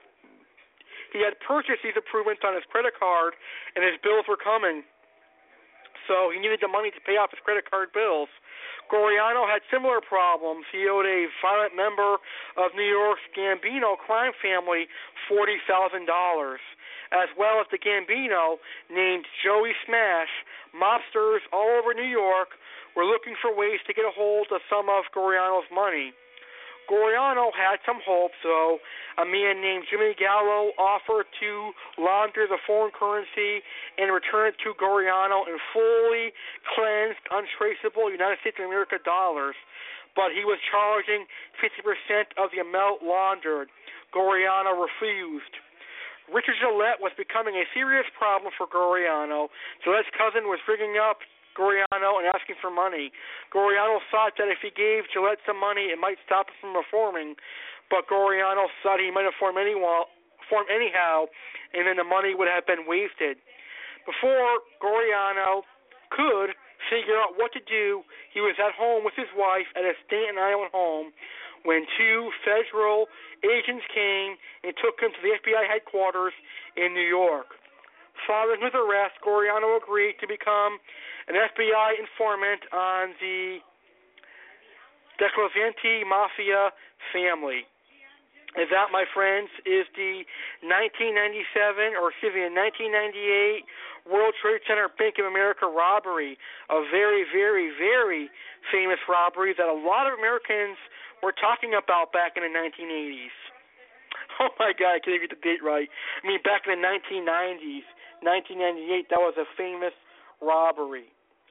He had purchased these improvements on his credit card, and his bills were coming, so he needed the money to pay off his credit card bills. Goriano had similar problems. He owed a violent member of New York's Gambino crime family $40,000. As well as the Gambino, named Joey Smash, mobsters all over New York were looking for ways to get a hold of some of Goriano's money. Goriano had some hope, though. A man named Jimmy Gallo offered to launder the foreign currency and return it to Goriano in fully cleansed, untraceable United States of America dollars, but he was charging 50% of the amount laundered. Goriano refused. Richard Gillette was becoming a serious problem for Goriano. Gillette's cousin was ringing up Goriano and asking for money. Goriano thought that if he gave Gillette some money, it might stop him from reforming, but Goriano thought he might have formed anyhow, and then the money would have been wasted. Before Goriano could figure out what to do, he was at home with his wife at a Staten Island home when two federal agents came and took him to the FBI headquarters in New York. Following his arrest, Goriano agreed to become an FBI informant on the DeClemente Mafia family. And that, my friends, is the 1998 World Trade Center Bank of America robbery, a very, very, very famous robbery that a lot of Americans were talking about back in the 1980s. Oh, my God, I can't even get the date right. I mean, back in the 1990s, 1998, that was a famous robbery.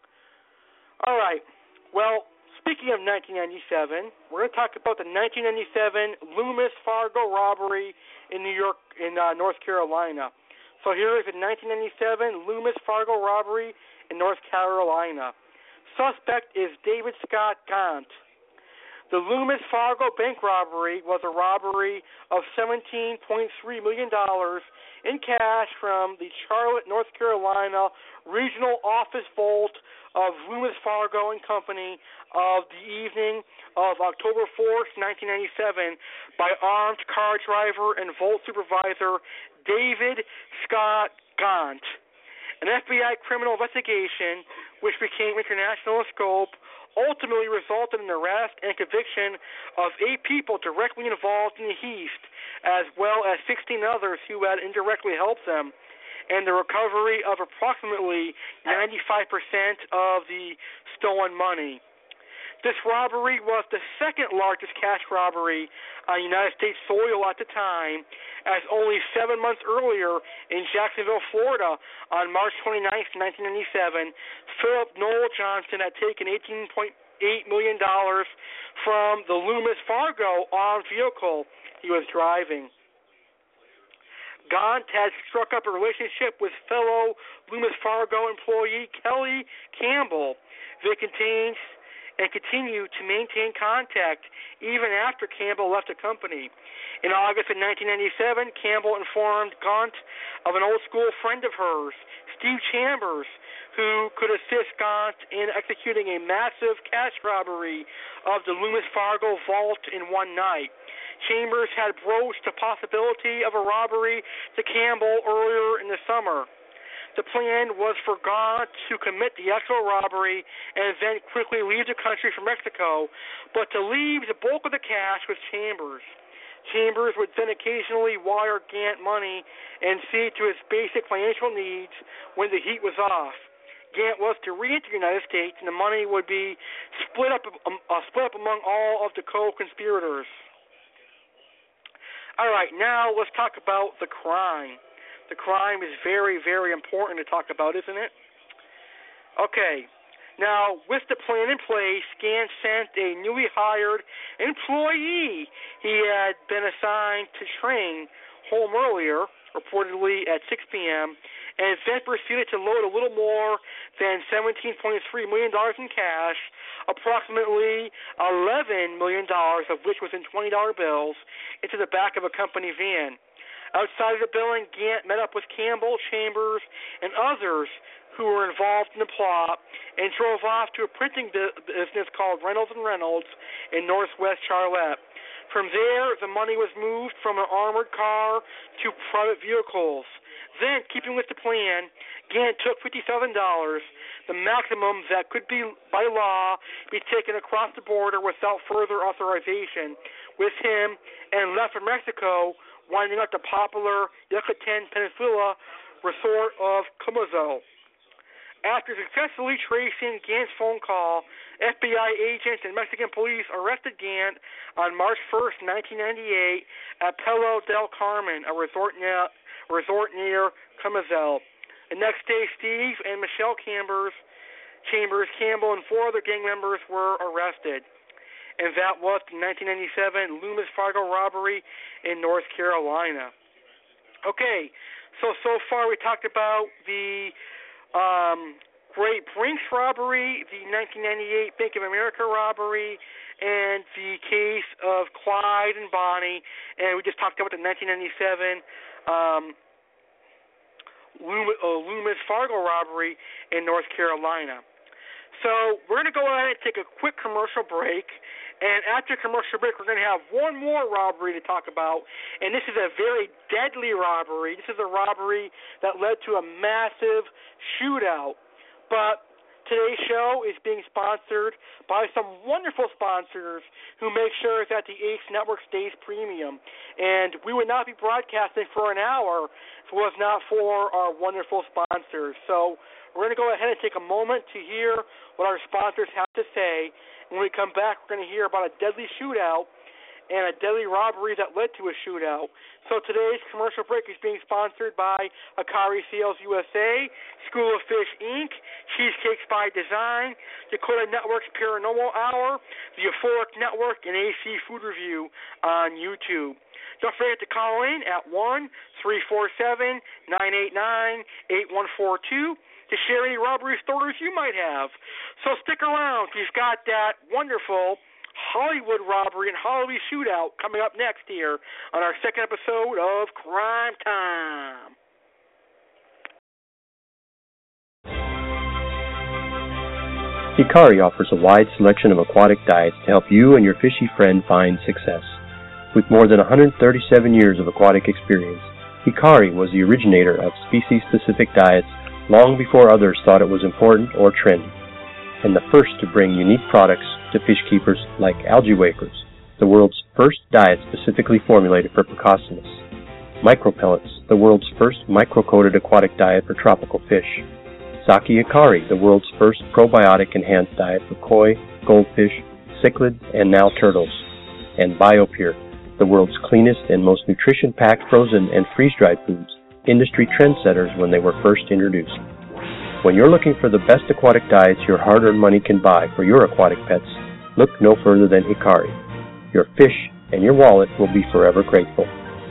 All right, well, speaking of 1997, we're going to talk about the 1997 Loomis Fargo robbery in North Carolina. So here is the 1997 Loomis Fargo robbery in North Carolina. Suspect is David Scott Gaunt. The Loomis Fargo bank robbery was a robbery of $17.3 million in cash from the Charlotte, North Carolina regional office vault of Loomis Fargo and Company of the evening of October 4th, 1997 by armed car driver and vault supervisor David Scott Gaunt. An FBI criminal investigation, which became international in scope, ultimately resulted in the arrest and conviction of 8 people directly involved in the heist, as well as 16 others who had indirectly helped them, and the recovery of approximately 95% of the stolen money. This robbery was the second largest cash robbery on United States soil at the time, as only 7 months earlier in Jacksonville, Florida, on March 29, 1997, Philip Noel Johnson had taken $18.8 million from the Loomis Fargo armed vehicle he was driving. Gaunt had struck up a relationship with fellow Loomis Fargo employee Kelly Campbell. They continue to maintain contact even after Campbell left the company. In August of 1997, Campbell informed Gaunt of an old-school friend of hers, Steve Chambers, who could assist Gaunt in executing a massive cash robbery of the Loomis Fargo vault in one night. Chambers had broached the possibility of a robbery to Campbell earlier in the summer. The plan was for Gaunt to commit the actual robbery and then quickly leave the country for Mexico, but to leave the bulk of the cash with Chambers. Chambers would then occasionally wire Gaunt money and see to his basic financial needs when the heat was off. Gaunt was to re-enter the United States, and the money would be split up among all of the co-conspirators. All right, now let's talk about the crime. The crime is very, very important to talk about, isn't it? Okay. Now, with the plan in place, Gaunt sent a newly hired employee he had been assigned to train home earlier, reportedly at 6 p.m., and then proceeded to load a little more than $17.3 million in cash, approximately $11 million of which was in $20 bills, into the back of a company van. Outside of the building, Gaunt met up with Campbell, Chambers, and others who were involved in the plot and drove off to a printing business called Reynolds & Reynolds in northwest Charlotte. From there, the money was moved from an armored car to private vehicles. Then, keeping with the plan, Gaunt took $50,000, the maximum that could be, by law, be taken across the border without further authorization, with him and left for Mexico, winding up the popular Yucatan Peninsula resort of Comazol. After successfully tracing Gaunt's phone call, FBI agents and Mexican police arrested Gaunt on March 1st, 1998 at Palo del Carmen, a resort near Comazol. The next day, Steve and Michelle Chambers, Campbell, and 4 other gang members were arrested. And that was the 1997 Loomis Fargo robbery in North Carolina. Okay, so far we talked about the Great Brinks robbery, the 1998 Bank of America robbery, and the case of Clyde and Bonnie. And we just talked about the 1997 Loomis Fargo robbery in North Carolina. So we're going to go ahead and take a quick commercial break. And after commercial break, we're going to have one more robbery to talk about. And this is a very deadly robbery. This is a robbery that led to a massive shootout. But today's show is being sponsored by some wonderful sponsors who make sure that the ACE Network stays premium. And we would not be broadcasting for an hour if it was not for our wonderful sponsors. So we're going to go ahead and take a moment to hear what our sponsors have to say. When we come back, we're going to hear about a deadly shootout and a deadly robbery that led to a shootout. So today's commercial break is being sponsored by Akari Sales USA, School of Fish, Inc., Cheesecakes by Design, Dakota Network's Paranormal Hour, the Euphoric Network, and AC Food Review on YouTube. Don't forget to call in at 1-347-989-8142 to share any robbery stories you might have. So stick around. We've got that wonderful Hollywood robbery and Halloween shootout coming up next here on our second episode of Crime Time. Hikari offers a wide selection of aquatic diets to help you and your fishy friend find success. With more than 137 years of aquatic experience, Hikari was the originator of species-specific diets long before others thought it was important or trendy, and the first to bring unique products to fish keepers like algae wafers, the world's first diet specifically formulated for Plecostomus, micropellets, the world's first micro-coated aquatic diet for tropical fish, Saki Hikari, the world's first probiotic-enhanced diet for koi, goldfish, cichlid, and now turtles, and BioPure, the world's cleanest and most nutrition-packed frozen and freeze-dried foods, industry trendsetters when they were first introduced. When you're looking for the best aquatic diets your hard-earned money can buy for your aquatic pets, look no further than Hikari. Your fish and your wallet will be forever grateful.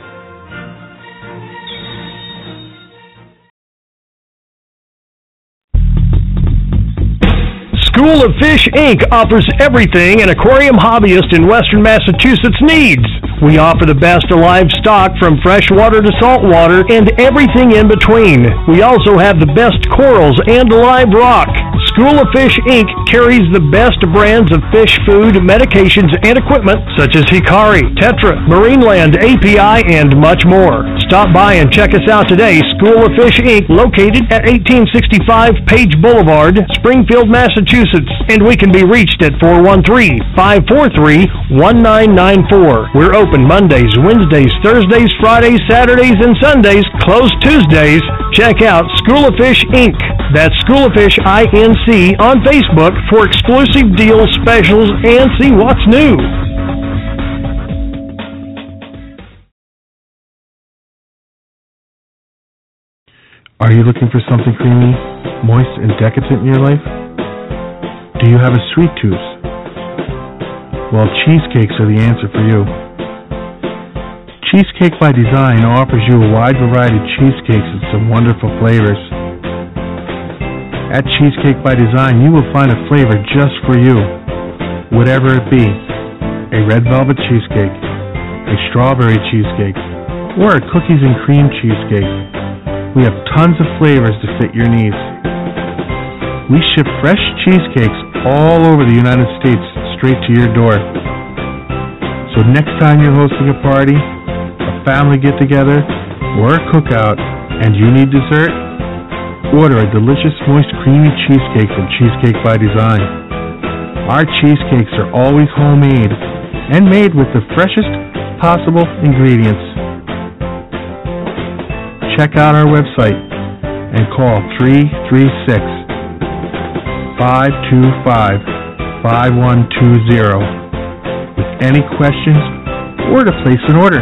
School of Fish, Inc. offers everything an aquarium hobbyist in Western Massachusetts needs. We offer the best of livestock from freshwater to saltwater and everything in between. We also have the best corals and live rock. School of Fish, Inc. carries the best brands of fish food, medications, and equipment such as Hikari, Tetra, Marineland, API, and much more. Stop by and check us out today. School of Fish, Inc., located at 1865 Page Boulevard, Springfield, Massachusetts, and we can be reached at 413-543-1994. We're open Mondays, Wednesdays, Thursdays, Fridays, Saturdays, and Sundays, closed Tuesdays. Check out School of Fish, Inc. That's School of Fish, INC, on Facebook for exclusive deals, specials, and see what's new. Are you looking for something creamy, moist, and decadent in your life? Do you have a sweet tooth? Well, cheesecakes are the answer for you. Cheesecake by Design offers you a wide variety of cheesecakes and some wonderful flavors. At Cheesecake by Design, you will find a flavor just for you, whatever it be. A red velvet cheesecake, a strawberry cheesecake, or a cookies and cream cheesecake. We have tons of flavors to fit your needs. We ship fresh cheesecakes all over the United States straight to your door. So next time you're hosting a party, a family get-together, or a cookout, and you need dessert, order a delicious, moist, creamy cheesecake from Cheesecake by Design. Our cheesecakes are always homemade and made with the freshest possible ingredients. Check out our website and call 336-525-5120 with any questions or to place an order.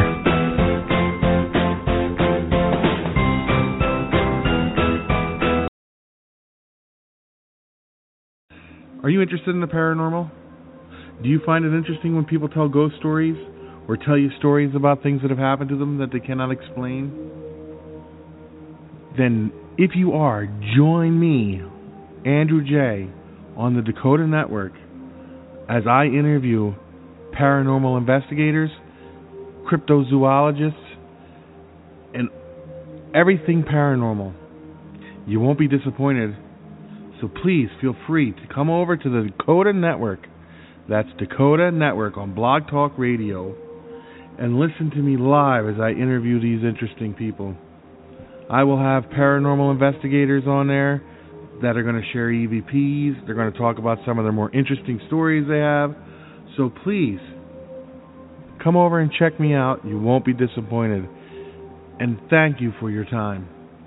Are you interested in the paranormal? Do you find it interesting when people tell ghost stories or tell you stories about things that have happened to them that they cannot explain? Then, if you are, join me Andrew J. on the Dakota Network as I interview paranormal investigators, cryptozoologists, and everything paranormal. You won't be disappointed. So please feel free to come over to the Dakota Network. That's Dakota Network on Blog Talk Radio, and listen to me live as I interview these interesting people. I will have paranormal investigators on there that are going to share EVPs. They're going to talk about some of their more interesting stories they have. So please, come over and check me out. You won't be disappointed. And thank you for your time.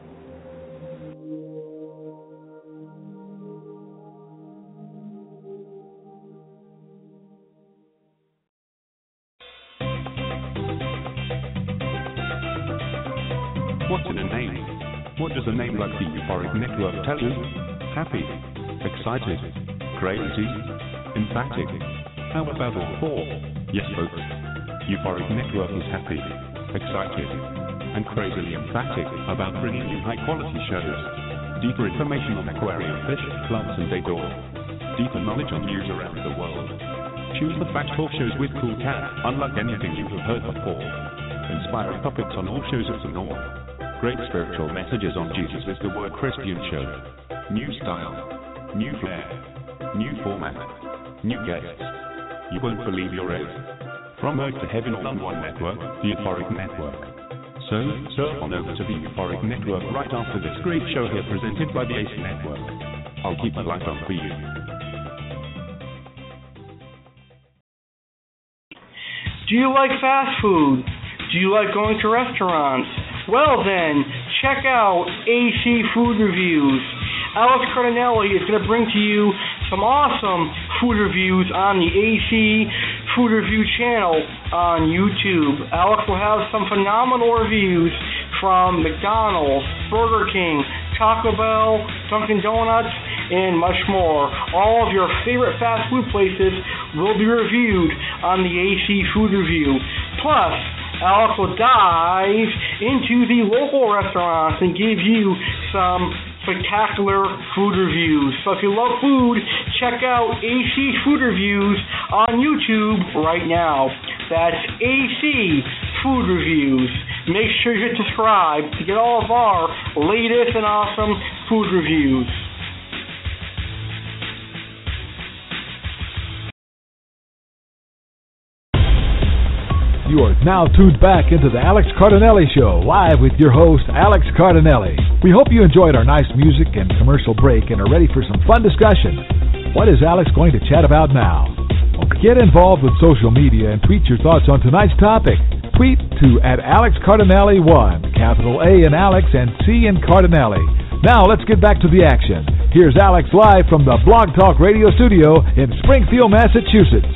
What's in a name? What does a name like the Euphoric Network tell you? Happy, excited, crazy, emphatic. How about all four? Yes, folks. Euphoric Network is happy, excited, and crazily emphatic about bringing you high-quality shows. Deeper information on aquarium fish, plants, and decor. Deeper knowledge on news around the world. Choose the Fact Talk shows with Cool Cat, unlike anything you have heard before. Inspiring topics on all shows of the North. Great spiritual messages on Jesus is the Word Christian show. New style, new flair, new format, new guests. You won't believe your ears. From Earth to Heaven all on one network, the Euphoric Network. So, surf on over to the Euphoric Network right after this great show here presented by the ACE Network. I'll keep my light on for you. Do you like fast food? Do you like going to restaurants? Well then, check out AC Food Reviews. Alex Cardinelli is going to bring to you some awesome food reviews on the AC Food Review channel on YouTube. Alex will have some phenomenal reviews from McDonald's, Burger King, Taco Bell, Dunkin' Donuts, and much more. All of your favorite fast food places will be reviewed on the AC Food Review. Plus, Alex will dive into the local restaurants and give you some spectacular food reviews. So if you love food, check out AC Food Reviews on YouTube right now. That's AC Food Reviews. Make sure you hit subscribe to get all of our latest and awesome food reviews. You are now tuned back into the Alex Cardinelli Show, live with your host, Alex Cardinelli. We hope you enjoyed our nice music and commercial break and are ready for some fun discussion. What is Alex going to chat about now? Well, get involved with social media and tweet your thoughts on tonight's topic. Tweet to @AlexCardinelli1, capital A in Alex and C in Cardinelli. Now let's get back to the action. Here's Alex live from the Blog Talk Radio studio in Springfield, Massachusetts.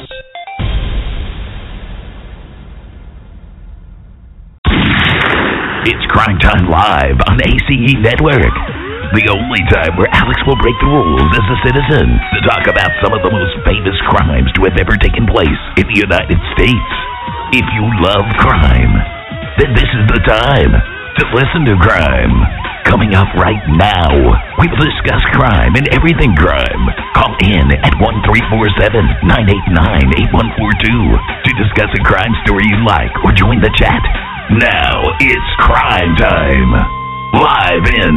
It's Crime Time Live on ACE Network. The only time where Alex will break the rules as a citizen to talk about some of the most famous crimes to have ever taken place in the United States. If you love crime, then this is the time to listen to crime. Coming up right now, we will discuss crime and everything crime. Call in at 1-347-989-8142 to discuss a crime story you like or join the chat. Now it's Crime Time. Live in.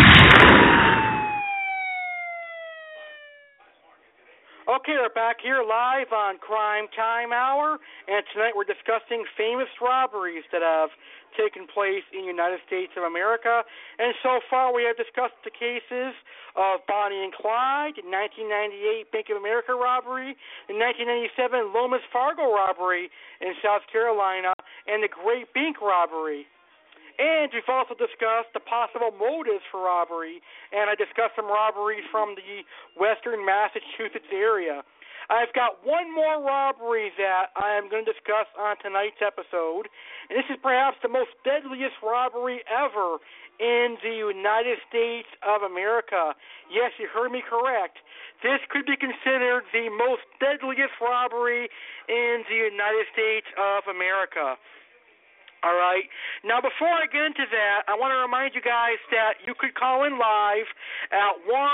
Okay, we're back here live on Crime Time Hour, and tonight we're discussing famous robberies that have taken place in the United States of America. And so far we have discussed the cases of Bonnie and Clyde, the 1998 Bank of America robbery, the 1997 Lomas Fargo robbery in South Carolina, and the Great Bank robbery. And we've also discussed the possible motives for robbery, and I discussed some robberies from the western Massachusetts area. I've got one more robbery that I am going to discuss on tonight's episode, and this is perhaps the most deadliest robbery ever in the United States of America. Yes, you heard me correct. This could be considered the most deadliest robbery in the United States of America. All right. Now, before I get into that, I want to remind you guys that you could call in live at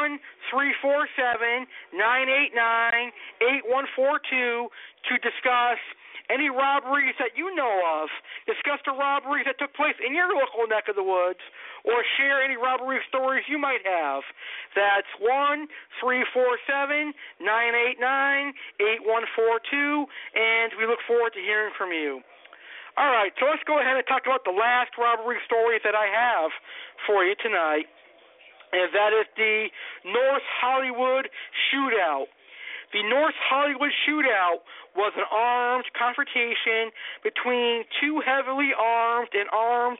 1-347-989-8142 to discuss any robberies that you know of, discuss the robberies that took place in your local neck of the woods, or share any robbery stories you might have. That's 1-347-989-8142, and we look forward to hearing from you. All right, so let's go ahead and talk about the last robbery story that I have for you tonight, and that is the North Hollywood shootout. The North Hollywood shootout was an armed confrontation between two heavily armed and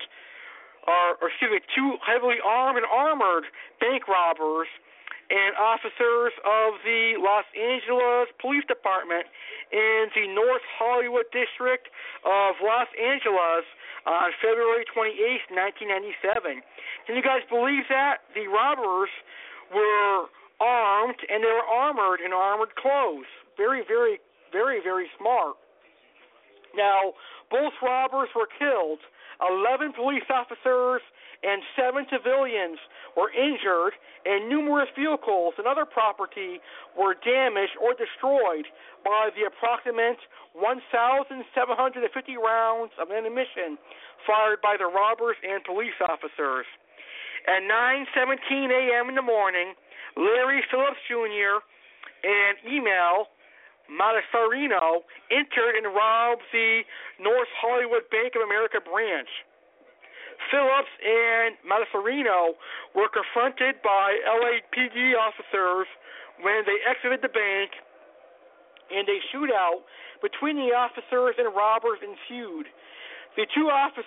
armored bank robbers and officers of the Los Angeles Police Department in the North Hollywood district of Los Angeles on February 28, 1997. Can you guys believe that? The robbers were armed, and they were armored in armored clothes. Very, very, very, very smart. Now, both robbers were killed. 11 police officers and 7 civilians were injured, and numerous vehicles and other property were damaged or destroyed by the approximate 1,750 rounds of ammunition fired by the robbers and police officers. At 9:17 a.m. in the morning, Larry Phillips Jr. and Emil Malasarino entered and robbed the North Hollywood Bank of America branch. Phillips and Malasarino were confronted by LAPD officers when they exited the bank, and a shootout between the officers and robbers ensued. The two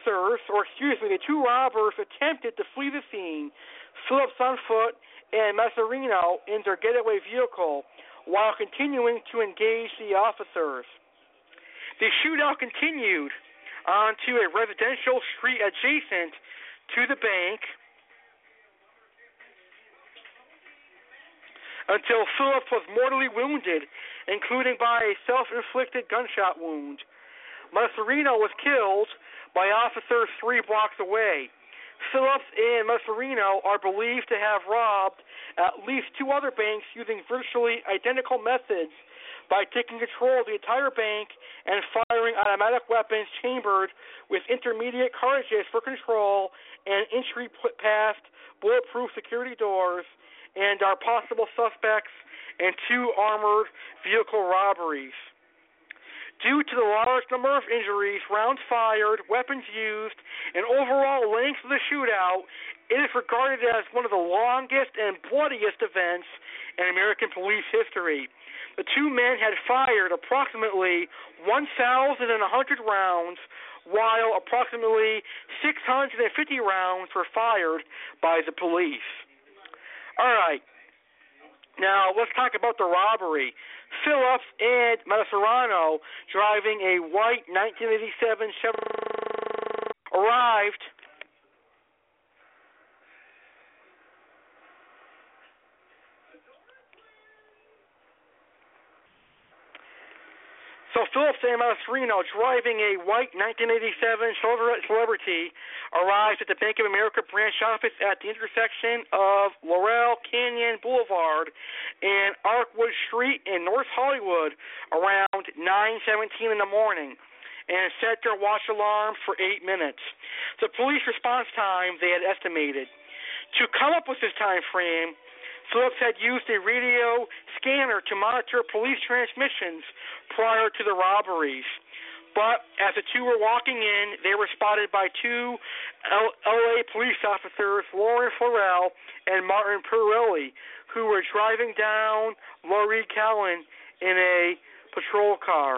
robbers attempted to flee the scene, Phillips on foot and Malasarino in their getaway vehicle, while continuing to engage the officers. The shootout continued onto a residential street adjacent to the bank until Phillips was mortally wounded, including by a self-inflicted gunshot wound. Malasarino was killed by officers 3 blocks away. Phillips and Malasarino are believed to have robbed at least 2 other banks using virtually identical methods by taking control of the entire bank and firing automatic weapons chambered with intermediate cartridges for control and entry past bulletproof security doors, and are possible suspects in 2 armored vehicle robberies. Due to the large number of injuries, rounds fired, weapons used, and overall length of the shootout, it is regarded as one of the longest and bloodiest events in American police history. The 2 men had fired approximately 1,100 rounds, while approximately 650 rounds were fired by the police. All right. Now, let's talk about the robbery. Phillips and Malasarino, driving a white 1987 Chevrolet, arrived Phillips and Malasarino, driving a white 1987 Chevrolet Celebrity, arrived at the Bank of America branch office at the intersection of Laurel Canyon Boulevard and Arkwood Street in North Hollywood around 9:17 in the morning, and set their watch alarms for 8 minutes. The police response time they had estimated. To come up with this time frame, Phillips had used a radio scanner to monitor police transmissions prior to the robberies. But as the 2 were walking in, they were spotted by 2 L.A. police officers, Lauren Farrell and Martin Pirelli, who were driving down Laurie Callan in a patrol car.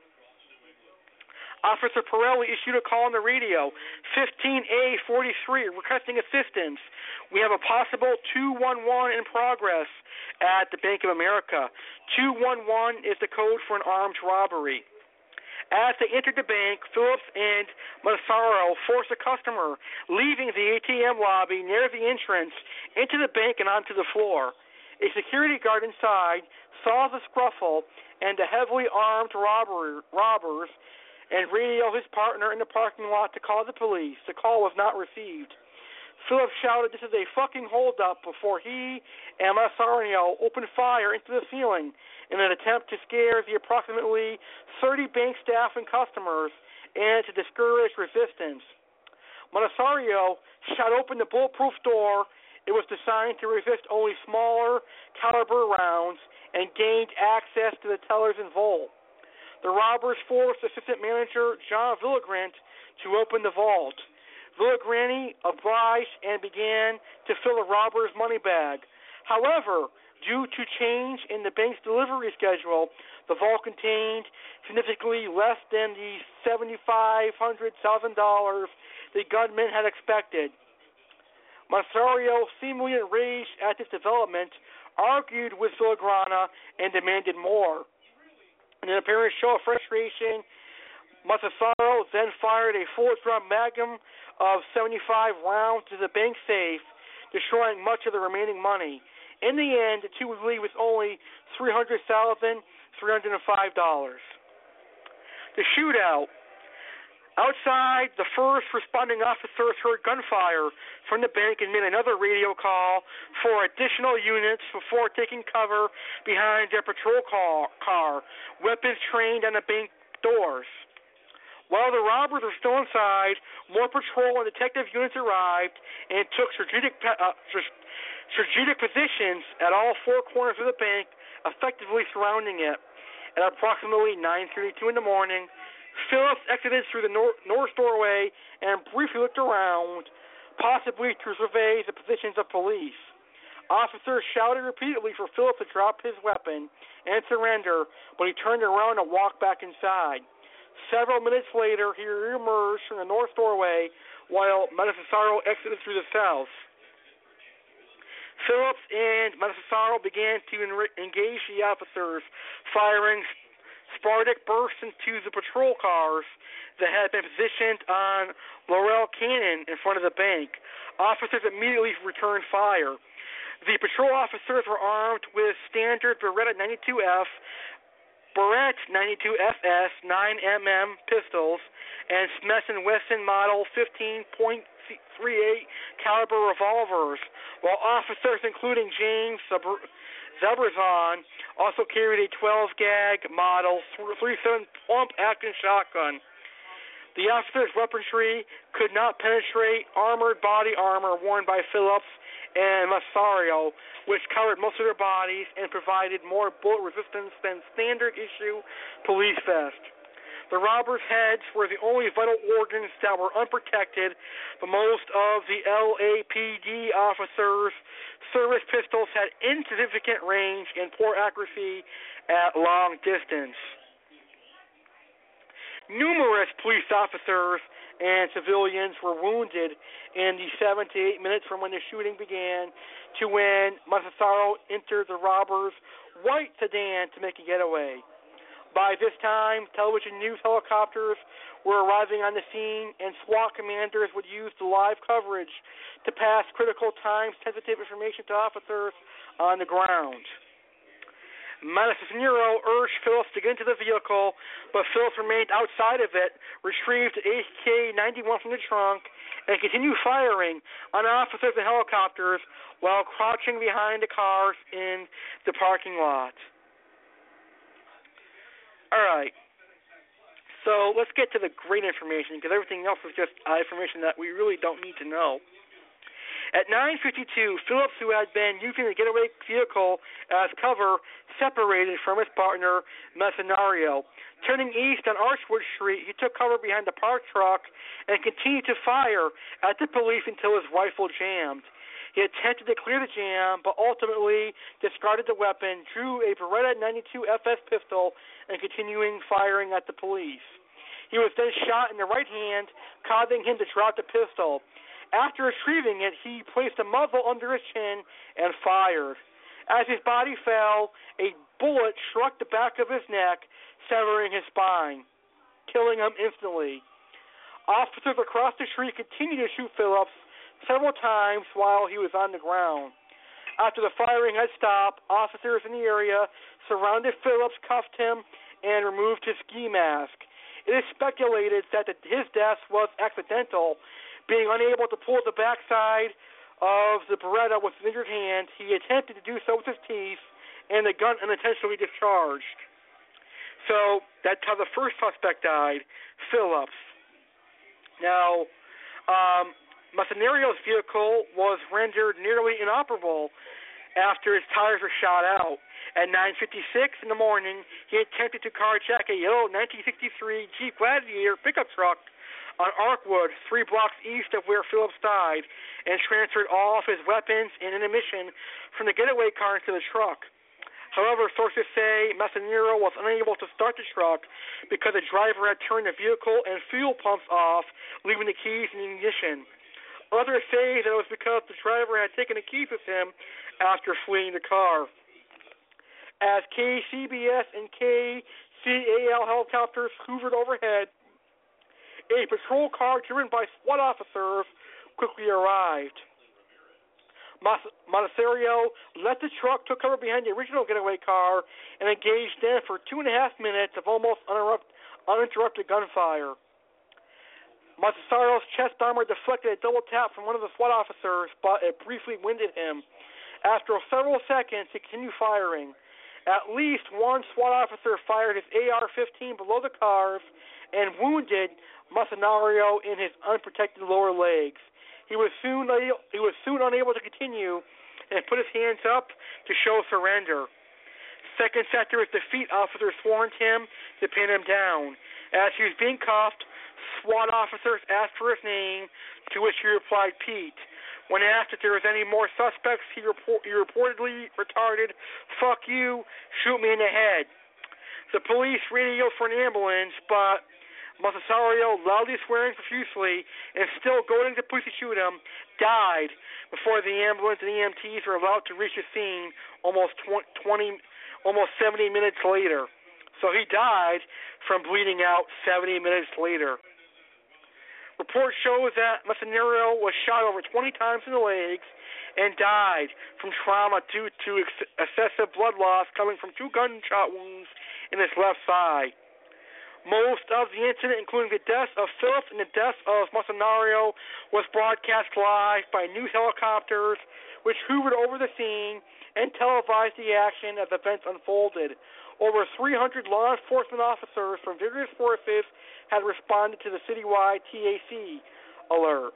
Officer Pirelli issued a call on the radio, 15A43, requesting assistance. We have a possible 211 in progress at the Bank of America. 211 is the code for an armed robbery. As they entered the bank, Phillips and Malasarino forced a customer leaving the ATM lobby near the entrance into the bank and onto the floor. A security guard inside saw the scuffle and the heavily armed robbers and radio his partner in the parking lot to call the police. The call was not received. Phillips shouted, "This is a fucking holdup," before he and Masario opened fire into the ceiling in an attempt to scare the approximately 30 bank staff and customers and to discourage resistance. Masario shot open the bulletproof door. It was designed to resist only smaller caliber rounds and gained access to the tellers and vault. The robbers forced assistant manager John Villagrant to open the vault. Villagrani obliged and began to fill the robbers' money bag. However, due to change in the bank's delivery schedule, the vault contained significantly less than the $7,500,000 the gunman had expected. Masario, seemingly enraged at this development, argued with Villagrana and demanded more. In an apparent show of frustration, Masasaru then fired a full-drum magnum of 75 rounds to the bank safe, destroying much of the remaining money. In the end, the two would leave with only $300,305. The shootout. Outside, the first responding officers heard gunfire from the bank and made another radio call for additional units before taking cover behind their patrol car, weapons trained on the bank doors. While the robbers were still inside, more patrol and detective units arrived and took strategic positions at all four corners of the bank, effectively surrounding it. At approximately 9:32 in the morning, Phillips exited through the north doorway and briefly looked around, possibly to survey the positions of police. Officers shouted repeatedly for Phillips to drop his weapon and surrender, but he turned around and walked back inside. Several minutes later, he reemerged from the north doorway while Masasaru exited through the south. Phillips and Masasaru began to engage the officers, firing sporadic bursts into the patrol cars that had been positioned on Laurel Cannon in front of the bank. Officers immediately returned fire. The patrol officers were armed with standard Beretta 92F, Barrett 92FS 9mm pistols, and Smith & Wesson model 15.38 caliber revolvers, while officers including James Zabrazon also carried a 12-gag model 37 pump action shotgun. The officers' weaponry could not penetrate armored body armor worn by Phillips and Masario, which covered most of their bodies and provided more bullet resistance than standard issue police vest. The robbers' heads were the only vital organs that were unprotected, but most of the LAPD officers' service pistols had insignificant range and poor accuracy at long distance. Numerous police officers and civilians were wounded in the 7 to 8 minutes from when the shooting began to when Masasaru entered the robbers' white sedan to make a getaway. By this time, television news helicopters were arriving on the scene, and SWAT commanders would use the live coverage to pass critical time-sensitive information to officers on the ground. Masasaru urged Phillips to get into the vehicle, but Phillips remained outside of it, retrieved the AK-91 from the trunk, and continued firing on officers and helicopters while crouching behind the cars in the parking lot. All right, so let's get to the great information, because everything else is just information that we really don't need to know. At 9:52, Phillips, who had been using the getaway vehicle as cover, separated from his partner, Masasaru. Turning east on Archwood Street, he took cover behind the parked truck and continued to fire at the police until his rifle jammed. He attempted to clear the jam, but ultimately discarded the weapon, drew a Beretta 92FS pistol, and continuing firing at the police. He was then shot in the right hand, causing him to drop the pistol. After retrieving it, he placed a muzzle under his chin and fired. As his body fell, a bullet struck the back of his neck, severing his spine, killing him instantly. Officers across the street continued to shoot Phillips several times while he was on the ground. After the firing had stopped, officers in the area surrounded Phillips, cuffed him, and removed his ski mask. it is speculated that his death was accidental. Being unable to pull the backside of the Beretta with his injured hand, he attempted to do so with his teeth, and the gun unintentionally discharged. So that's how the first suspect died, Phillips. Now, Massanario's vehicle was rendered nearly inoperable after his tires were shot out. At 9:56 in the morning, he attempted to carjack a yellow 1963 Jeep Gladiator pickup truck on Arkwood, 3 blocks east of where Phillips died, and transferred all of his weapons and ammunition from the getaway car into the truck. However, sources say Massanario was unable to start the truck because the driver had turned the vehicle and fuel pumps off, leaving the keys in the ignition. Others say that it was because the driver had taken the keys with him after fleeing the car. As KCBS and KCAL helicopters hovered overhead, a patrol car driven by SWAT officers quickly arrived. Massanario's let the truck took cover behind the original getaway car and engaged them for 2.5 minutes of almost uninterrupted gunfire. Massanario's chest armor deflected a double tap from one of the SWAT officers, but it briefly winded him. After several seconds, he continued firing. At least one SWAT officer fired his AR-15 below the cars and wounded Massanario in his unprotected lower legs. He was soon unable to continue and put his hands up to show surrender. Second sector's defeat officers warned him to pin him down. As he was being cuffed, SWAT officers asked for his name, to which he replied, Pete. When asked if there was any more suspects, he reportedly retorted, "Fuck you, shoot me in the head." The police radioed for an ambulance, but Massanario, loudly swearing profusely and still goading the police to shoot him, died before the ambulance and EMTs were allowed to reach the scene almost 70 minutes later. So he died from bleeding out 70 minutes later. Reports show that Massanario was shot over 20 times in the legs and died from trauma due to excessive blood loss coming from 2 gunshot wounds in his left thigh. Most of the incident, including the death of Phillips and the death of Massanario, was broadcast live by news helicopters, which hovered over the scene and televised the action as events unfolded. Over 300 law enforcement officers from various forces had responded to the citywide TAC alert.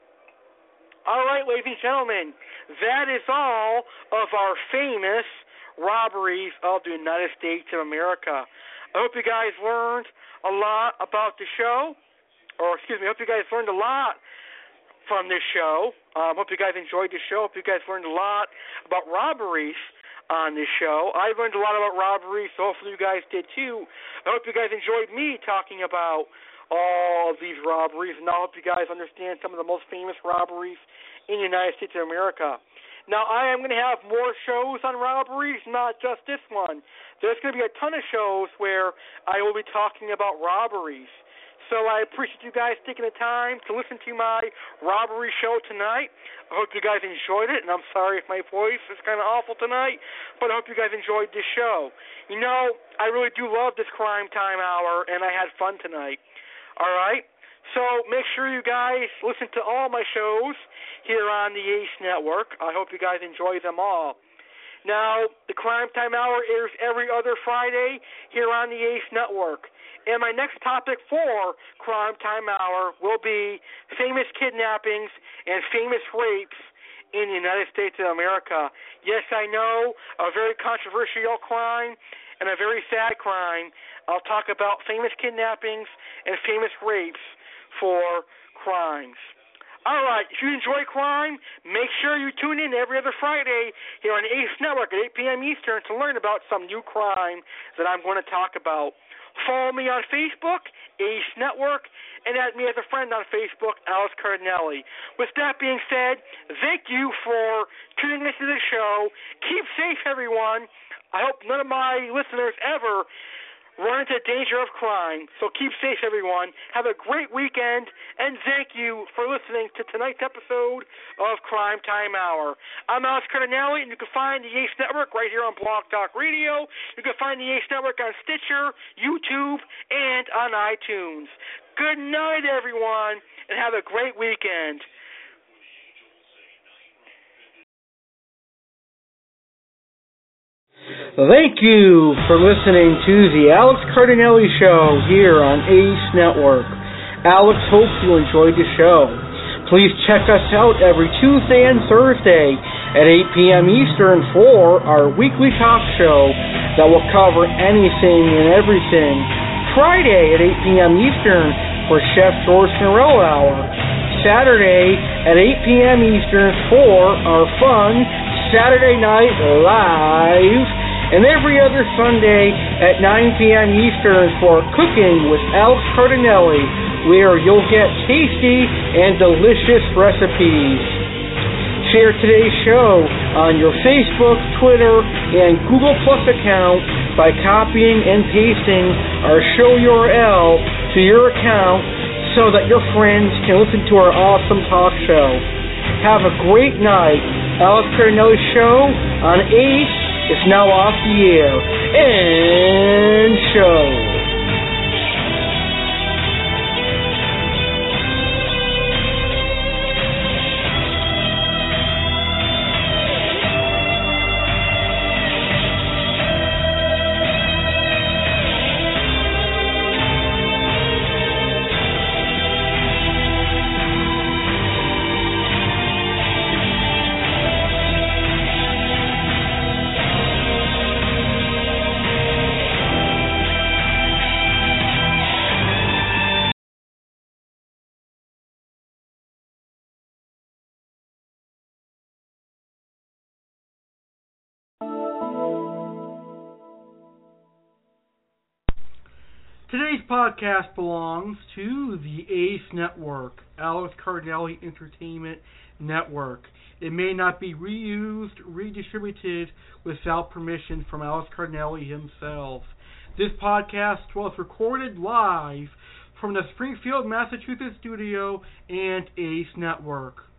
All right, ladies and gentlemen, that is all of our famous robberies of the United States of America. I hope you guys learned a lot about the show, I hope you guys learned a lot from this show. Hope you guys enjoyed the show. Hope you guys learned a lot about robberies on this show. I learned a lot about robberies, so hopefully you guys did too. I hope you guys enjoyed me talking about all of these robberies, and I hope you guys understand some of the most famous robberies in the United States of America. Now, I am going to have more shows on robberies, not just this one. There's going to be a ton of shows where I will be talking about robberies. So I appreciate you guys taking the time to listen to my robbery show tonight. I hope you guys enjoyed it, and I'm sorry if my voice is kind of awful tonight, but I hope you guys enjoyed this show. You know, I really do love this Crime Time Hour, and I had fun tonight. All right? So make sure you guys listen to all my shows here on the ACE Network. I hope you guys enjoy them all. Now, the Crime Time Hour airs every other Friday here on the ACE Network. And my next topic for Crime Time Hour will be famous kidnappings and famous rapes in the United States of America. Yes, I know, a very controversial crime and a very sad crime. I'll talk about famous kidnappings and famous rapes for crimes. All right, if you enjoy crime, make sure you tune in every other Friday here on the ACE Network at 8 p.m. Eastern to learn about some new crime that I'm going to talk about. Follow me on Facebook, ACE Network, and add me as a friend on Facebook, Alex Cardinelli. With that being said, thank you for tuning into the show. Keep safe, everyone. I hope none of my listeners ever run into the danger of crime. So keep safe, everyone. Have a great weekend, and thank you for listening to tonight's episode of Crime Time Hour. I'm Alex Cardinelli, and you can find the Ace Network right here on Blog Talk Radio. You can find the Ace Network on Stitcher, YouTube, and on iTunes. Good night, everyone, and have a great weekend. Thank you for listening to the Alex Cardinelli Show here on Ace Network. Alex hopes you enjoyed the show. Please check us out every Tuesday and Thursday at 8 p.m. Eastern for our weekly talk show that will cover anything and everything. Friday at 8 p.m. Eastern for Chef George Norello Hour. Saturday at 8 p.m. Eastern for our fun Saturday Night Live, and every other Sunday at 9 p.m. Eastern for Cooking with Alex Cardinelli, where you'll get tasty and delicious recipes. Share today's show on your Facebook, Twitter, and Google Plus account by copying and pasting our show URL to your account so that your friends can listen to our awesome talk show. Have a great night. Alex Cardinelli Show on Ace is now off the air. End show. Today's podcast belongs to the Ace Network, Alex Cardinelli Entertainment Network. It may not be reused, redistributed without permission from Alex Cardinelli himself. This podcast was recorded live from the Springfield, Massachusetts studio and Ace Network.